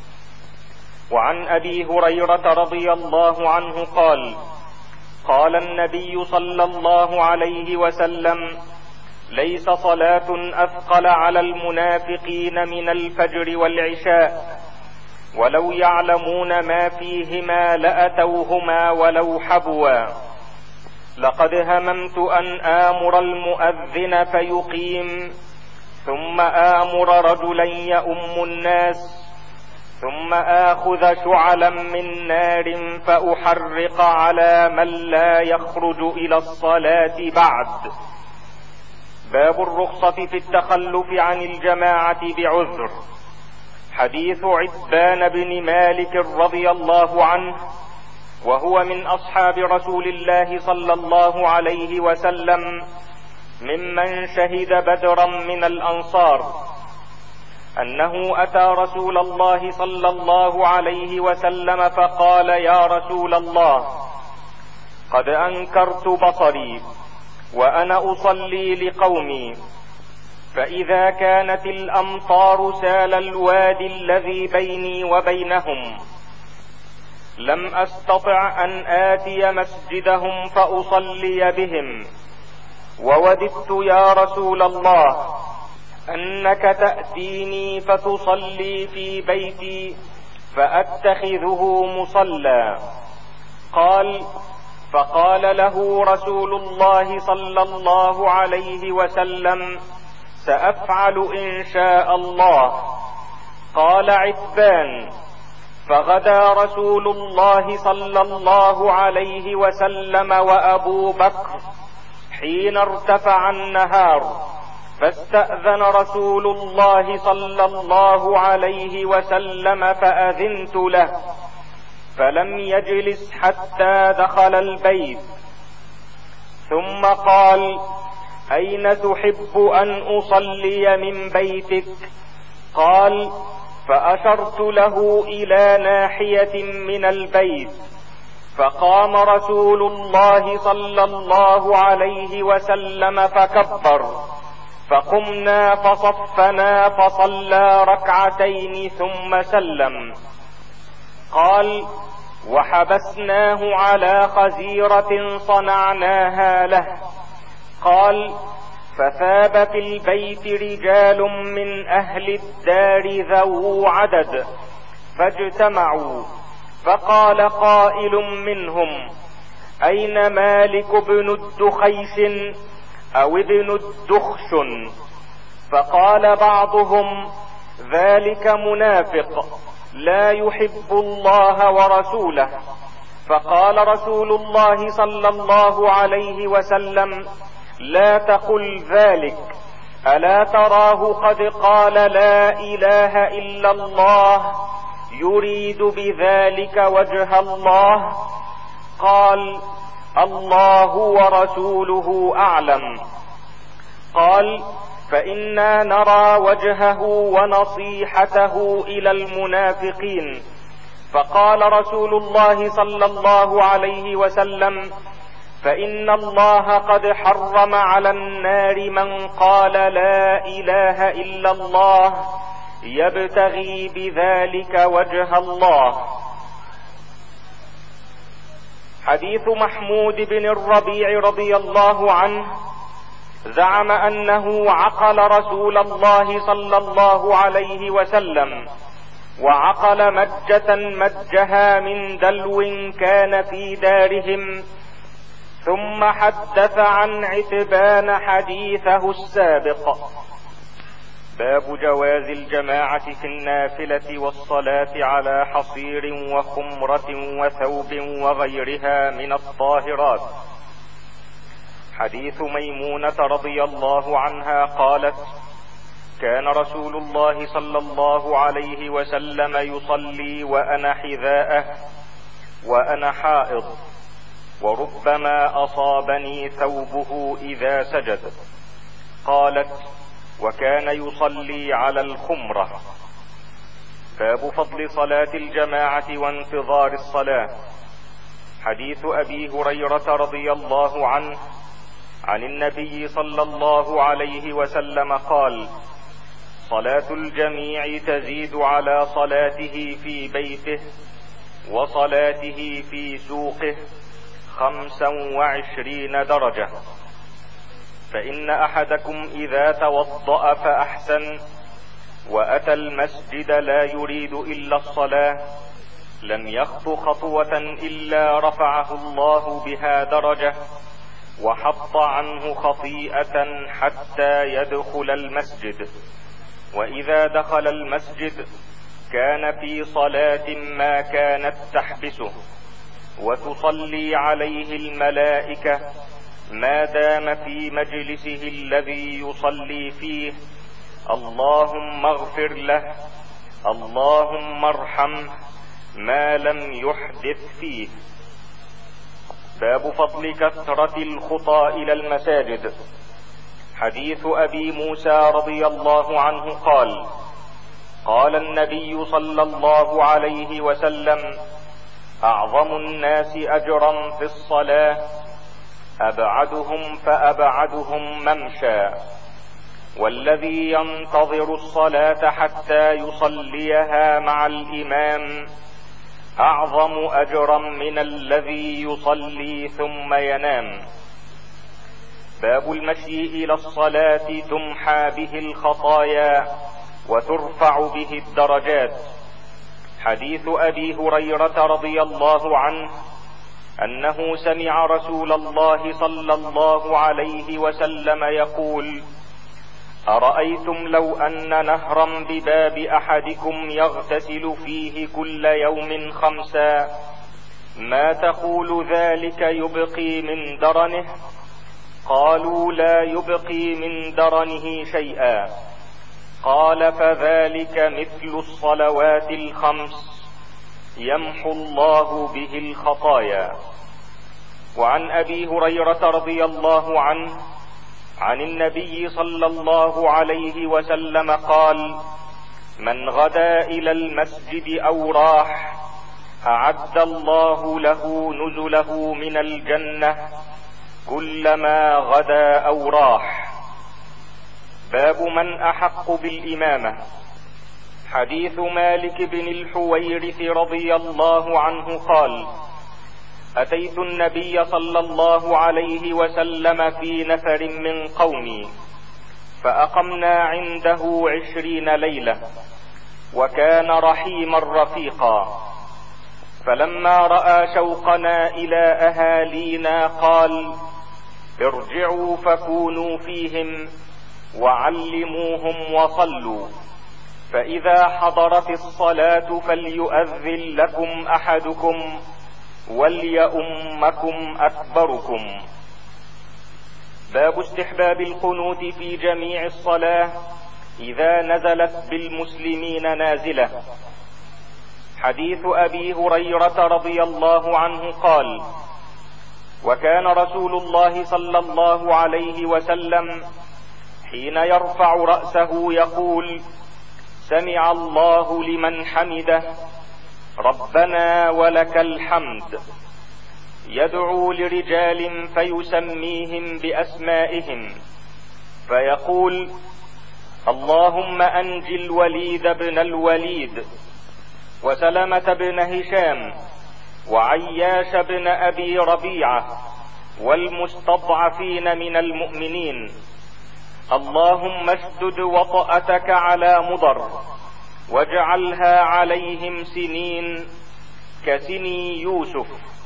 وعن أبي هريرة رضي الله عنه قال: قال النبي صلى الله عليه وسلم: ليس صلاة أثقل على المنافقين من الفجر والعشاء، ولو يعلمون ما فيهما لأتوهما ولو حبوا. لقد هممت أن آمر المؤذن فيقيم، ثم آمر رجلا يؤم الناس، ثم آخذ شعلا من نار فأحرق على من لا يخرج إلى الصلاة بعد. باب الرخصة في التخلف عن الجماعة بعذر. حديث عتبان بن مالك رضي الله عنه، وهو من أصحاب رسول الله صلى الله عليه وسلم ممن شهد بدرا من الأنصار، أنه أتى رسول الله صلى الله عليه وسلم فقال: يا رسول الله، قد أنكرت بصري وأنا أصلي لقومي، فإذا كانت الأمطار سال الوادي الذي بيني وبينهم، لم أستطع أن آتي مسجدهم فأصلي بهم، ووددت يا رسول الله أنك تأتيني فتصلي في بيتي فأتخذه مصلى. قال: فقال له رسول الله صلى الله عليه وسلم: سأفعل إن شاء الله. قال عتبان: فغدا رسول الله صلى الله عليه وسلم وأبو بكر حين ارتفع النهار، فاستأذن رسول الله صلى الله عليه وسلم فأذنت له، فلم يجلس حتى دخل البيت، ثم قال: أين تحب أن أصلي من بيتك؟ قال: فأشرت له إلى ناحية من البيت، فقام رسول الله صلى الله عليه وسلم فكبر، فقمنا فصفنا فصلى ركعتين ثم سلم. قال: وحبسناه على خزيرة صنعناها له. قال: فثاب في البيت رجال من أهل الدار ذو عدد، فاجتمعوا، فقال قائل منهم: أين مالك بن الدخيس أو ابن الدخشن؟ فقال بعضهم: ذلك منافق لا يحب الله ورسوله. فقال رسول الله صلى الله عليه وسلم: لا تقل ذلك، ألا تراه قد قال لا إله إلا الله يريد بذلك وجه الله؟ قال: الله ورسوله أعلم. قال: فإنا نرى وجهه ونصيحته إلى المنافقين. فقال رسول الله صلى الله عليه وسلم: فإن الله قد حرم على النار من قال لا إله إلا الله يبتغي بذلك وجه الله. حديث محمود بن الربيع رضي الله عنه زعم أنه عقل رسول الله صلى الله عليه وسلم، وعقل مجة مجها من دلو كان في دارهم، ثم حدث عن عتبان حديثه السابق. باب جواز الجماعة في النافلة والصلاة على حصير وخمرة وثوب وغيرها من الطاهرات. حديث ميمونة رضي الله عنها قالت: كان رسول الله صلى الله عليه وسلم يصلي وأنا حذاءه وأنا حائض، وربما أصابني ثوبه إذا سجد. قالت: وكان يصلي على الخمرة. باب فضل صلاة الجماعة وانتظار الصلاة. حديث أبي هريرة رضي الله عنه عن النبي صلى الله عليه وسلم قال: صلاة الجميع تزيد على صلاته في بيته وصلاته في سوقه 25 درجة. فإن أحدكم إذا توضأ فأحسن وأتى المسجد لا يريد إلا الصلاة لم يخط خطوة إلا رفعه الله بها درجة وحط عنه خطيئة حتى يدخل المسجد. وإذا دخل المسجد كان في صلاة ما كانت تحبسه، وتصلي عليه الملائكة ما دام في مجلسه الذي يصلي فيه: اللهم اغفر له، اللهم ارحمه، ما لم يحدث فيه. باب فضل كثرة الخطى إلى المساجد. حديث أبي موسى رضي الله عنه قال: قال النبي صلى الله عليه وسلم: أعظم الناس أجرا في الصلاة أبعدهم فأبعدهم ممشى، والذي ينتظر الصلاة حتى يصليها مع الإمام أعظم أجرا من الذي يصلي ثم ينام. باب المشي إلى الصلاة تمحى به الخطايا وترفع به الدرجات. حديث أبي هريرة رضي الله عنه أنه سمع رسول الله صلى الله عليه وسلم يقول: أرأيتم لو أن نهرا بباب أحدكم يغتسل فيه كل يوم 5 ما تقول ذلك يبقي من درنه؟ قالوا: لا يبقي من درنه شيئا. قال: فذلك مثل الصلوات 5 يمحو الله به الخطايا. وعن أبي هريرة رضي الله عنه عن النبي صلى الله عليه وسلم قال: من غدا إلى المسجد أو راح أعد الله له نزله من الجنة كلما غدا أو راح. باب من أحق بالإمامة. حديث مالك بن الحويرث رضي الله عنه قال: أتيت النبي صلى الله عليه وسلم في نفر من قومي فأقمنا عنده 20 ليلة، وكان رحيما رفيقا. فلما رأى شوقنا إلى أهالينا قال: ارجعوا فكونوا فيهم وعلموهم وصلوا، فإذا حضرت الصلاة فليؤذن لكم أحدكم وليؤمكم أكبركم. باب استحباب القنوت في جميع الصلاة إذا نزلت بالمسلمين نازلة. حديث أبي هريرة رضي الله عنه قال: وكان رسول الله صلى الله عليه وسلم حين يرفع رأسه يقول: سمع الله لمن حمده، ربنا ولك الحمد. يدعو لرجال فيسميهم بأسمائهم فيقول: اللهم أنج الوليد بن الوليد، وسلمة بن هشام، وعياش بن أبي ربيعة، والمستضعفين من المؤمنين. اللهم اشدد وطأتك على مضر، واجعلها عليهم سنين كسني يوسف.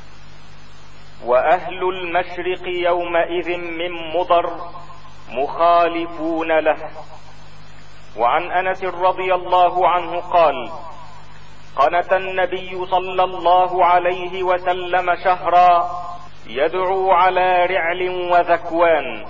وأهل المشرق يومئذ من مضر مخالفون له. وعن أنس رضي الله عنه قال: قنت النبي صلى الله عليه وسلم شهرا يدعو على رعل وذكوان.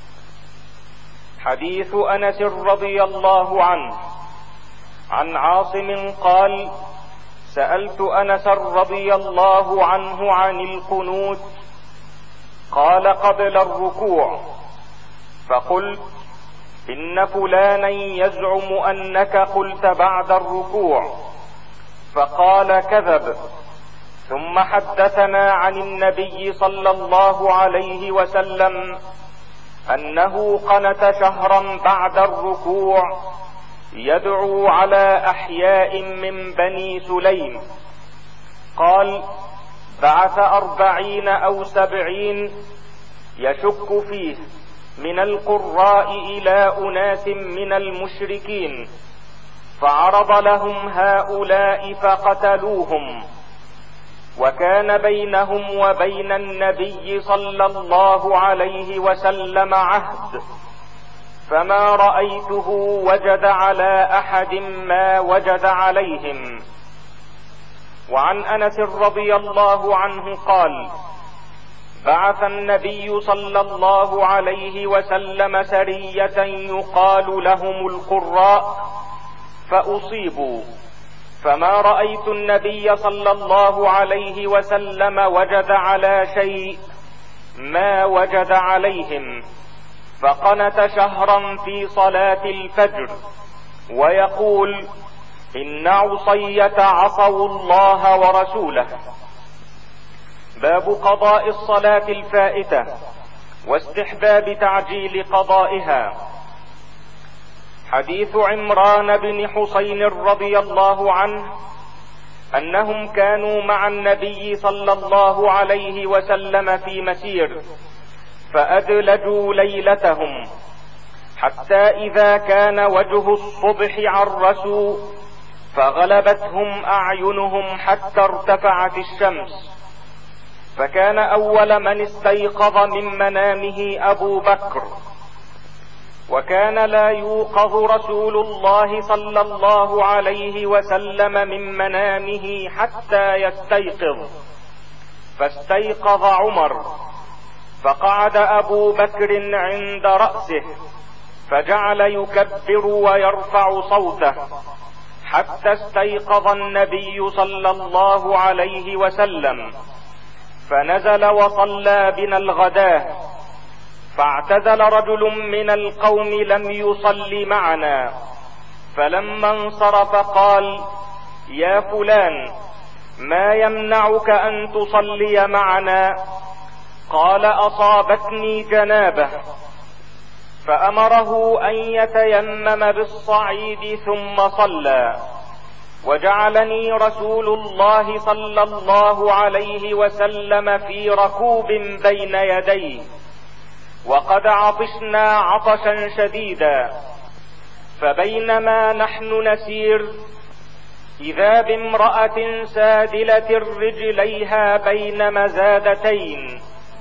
حديث أنس رضي الله عنه عن عاصم قال: سألت أنس رضي الله عنه عن القنوت، قال: قبل الركوع. فقلت: إن فلانا يزعم أنك قلت بعد الركوع. فقال: كذب. ثم حدثنا عن النبي صلى الله عليه وسلم انه قنت شهرا بعد الركوع يدعو على احياء من بني سليم. قال: بعث 40 أو 70 يشك فيه من القراء إلى أناس من المشركين، فعرض لهم هؤلاء فقتلوهم، وكان بينهم وبين النبي صلى الله عليه وسلم عهد، فما رأيته وجد على أحد ما وجد عليهم. وعن أنس رضي الله عنه قال: بعث النبي صلى الله عليه وسلم سرية يقال لهم القراء فأصيبوا، فما رأيت النبي صلى الله عليه وسلم وجد على شيء ما وجد عليهم، فقنت شهرا في صلاة الفجر ويقول: إن عصية عصوا الله ورسوله. باب قضاء الصلاة الفائتة واستحباب تعجيل قضائها. حديث عمران بن حسين رضي الله عنه أنهم كانوا مع النبي صلى الله عليه وسلم في مسير، فأدلجوا ليلتهم، حتى إذا كان وجه الصبح عرسوا، فغلبتهم أعينهم حتى ارتفعت الشمس. فكان أول من استيقظ من منامه أبو بكر، وكان لا يوقظ رسول الله صلى الله عليه وسلم من منامه حتى يستيقظ، فاستيقظ عمر، فقعد أبو بكر عند رأسه، فجعل يكبر ويرفع صوته حتى استيقظ النبي صلى الله عليه وسلم، فنزل وصلى بنا الغداة، فاعتزل رجل من القوم لم يصل معنا، فلما انصرف قال: يا فلان، ما يمنعك أن تصلي معنا؟ قال: أصابتني جنابة. فأمره أن يتيمم بالصعيد ثم صلى. وجعلني رسول الله صلى الله عليه وسلم في ركوب بين يديه، وقد عطشنا عطشا شديدا، فبينما نحن نسير إذا بامرأة سادلة رجليها بين مزادتين،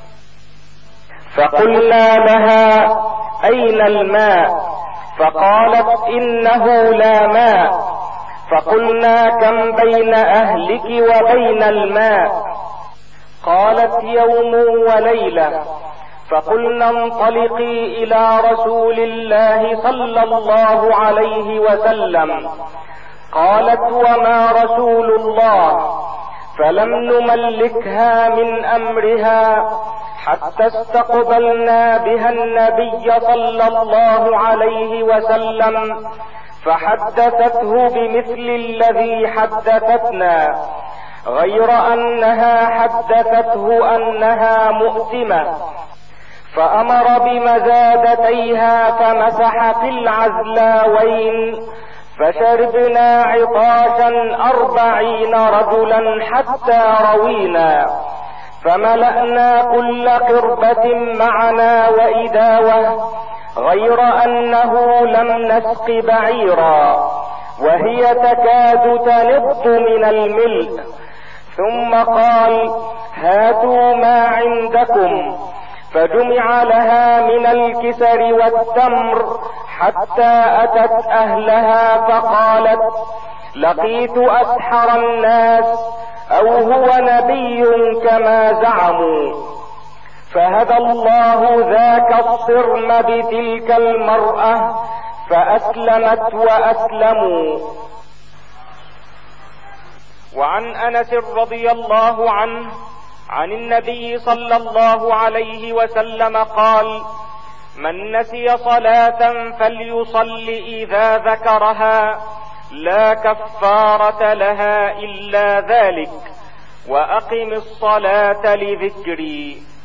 فقلنا لها: أين الماء؟ فقالت: إنه لا ماء. فقلنا: كم بين أهلك وبين الماء؟ قالت: يوم وليلة. فقلنا: انطلقي إلى رسول الله صلى الله عليه وسلم. قالت: وما رسول الله؟ فلم نملكها من أمرها حتى استقبلنا بها النبي صلى الله عليه وسلم، فحدثته بمثل الذي حدثتنا، غير أنها حدثته أنها مؤتمة، فأمر بمزادتيها فمسح في العزلاوين، فشربنا عطاشا 40 رجلا حتى روينا، فملأنا كل قربة معنا وإداوة، غير أنه لم نسق بعيرا، وهي تكاد تنض من الملء. ثم قال: هاتوا ما عندكم. فجمع لها من الكسر والتمر حتى أتت أهلها، فقالت: لقيت أسحر الناس، أو هو نبي كما زعموا. فهدى الله ذاك الصرم بتلك المرأة، فأسلمت وأسلموا. وعن أنس رضي الله عنه عن النبي صلى الله عليه وسلم قال: من نسي صلاة فليصل إذا ذكرها، لا كفارة لها إلا ذلك، وأقم الصلاة لذكري.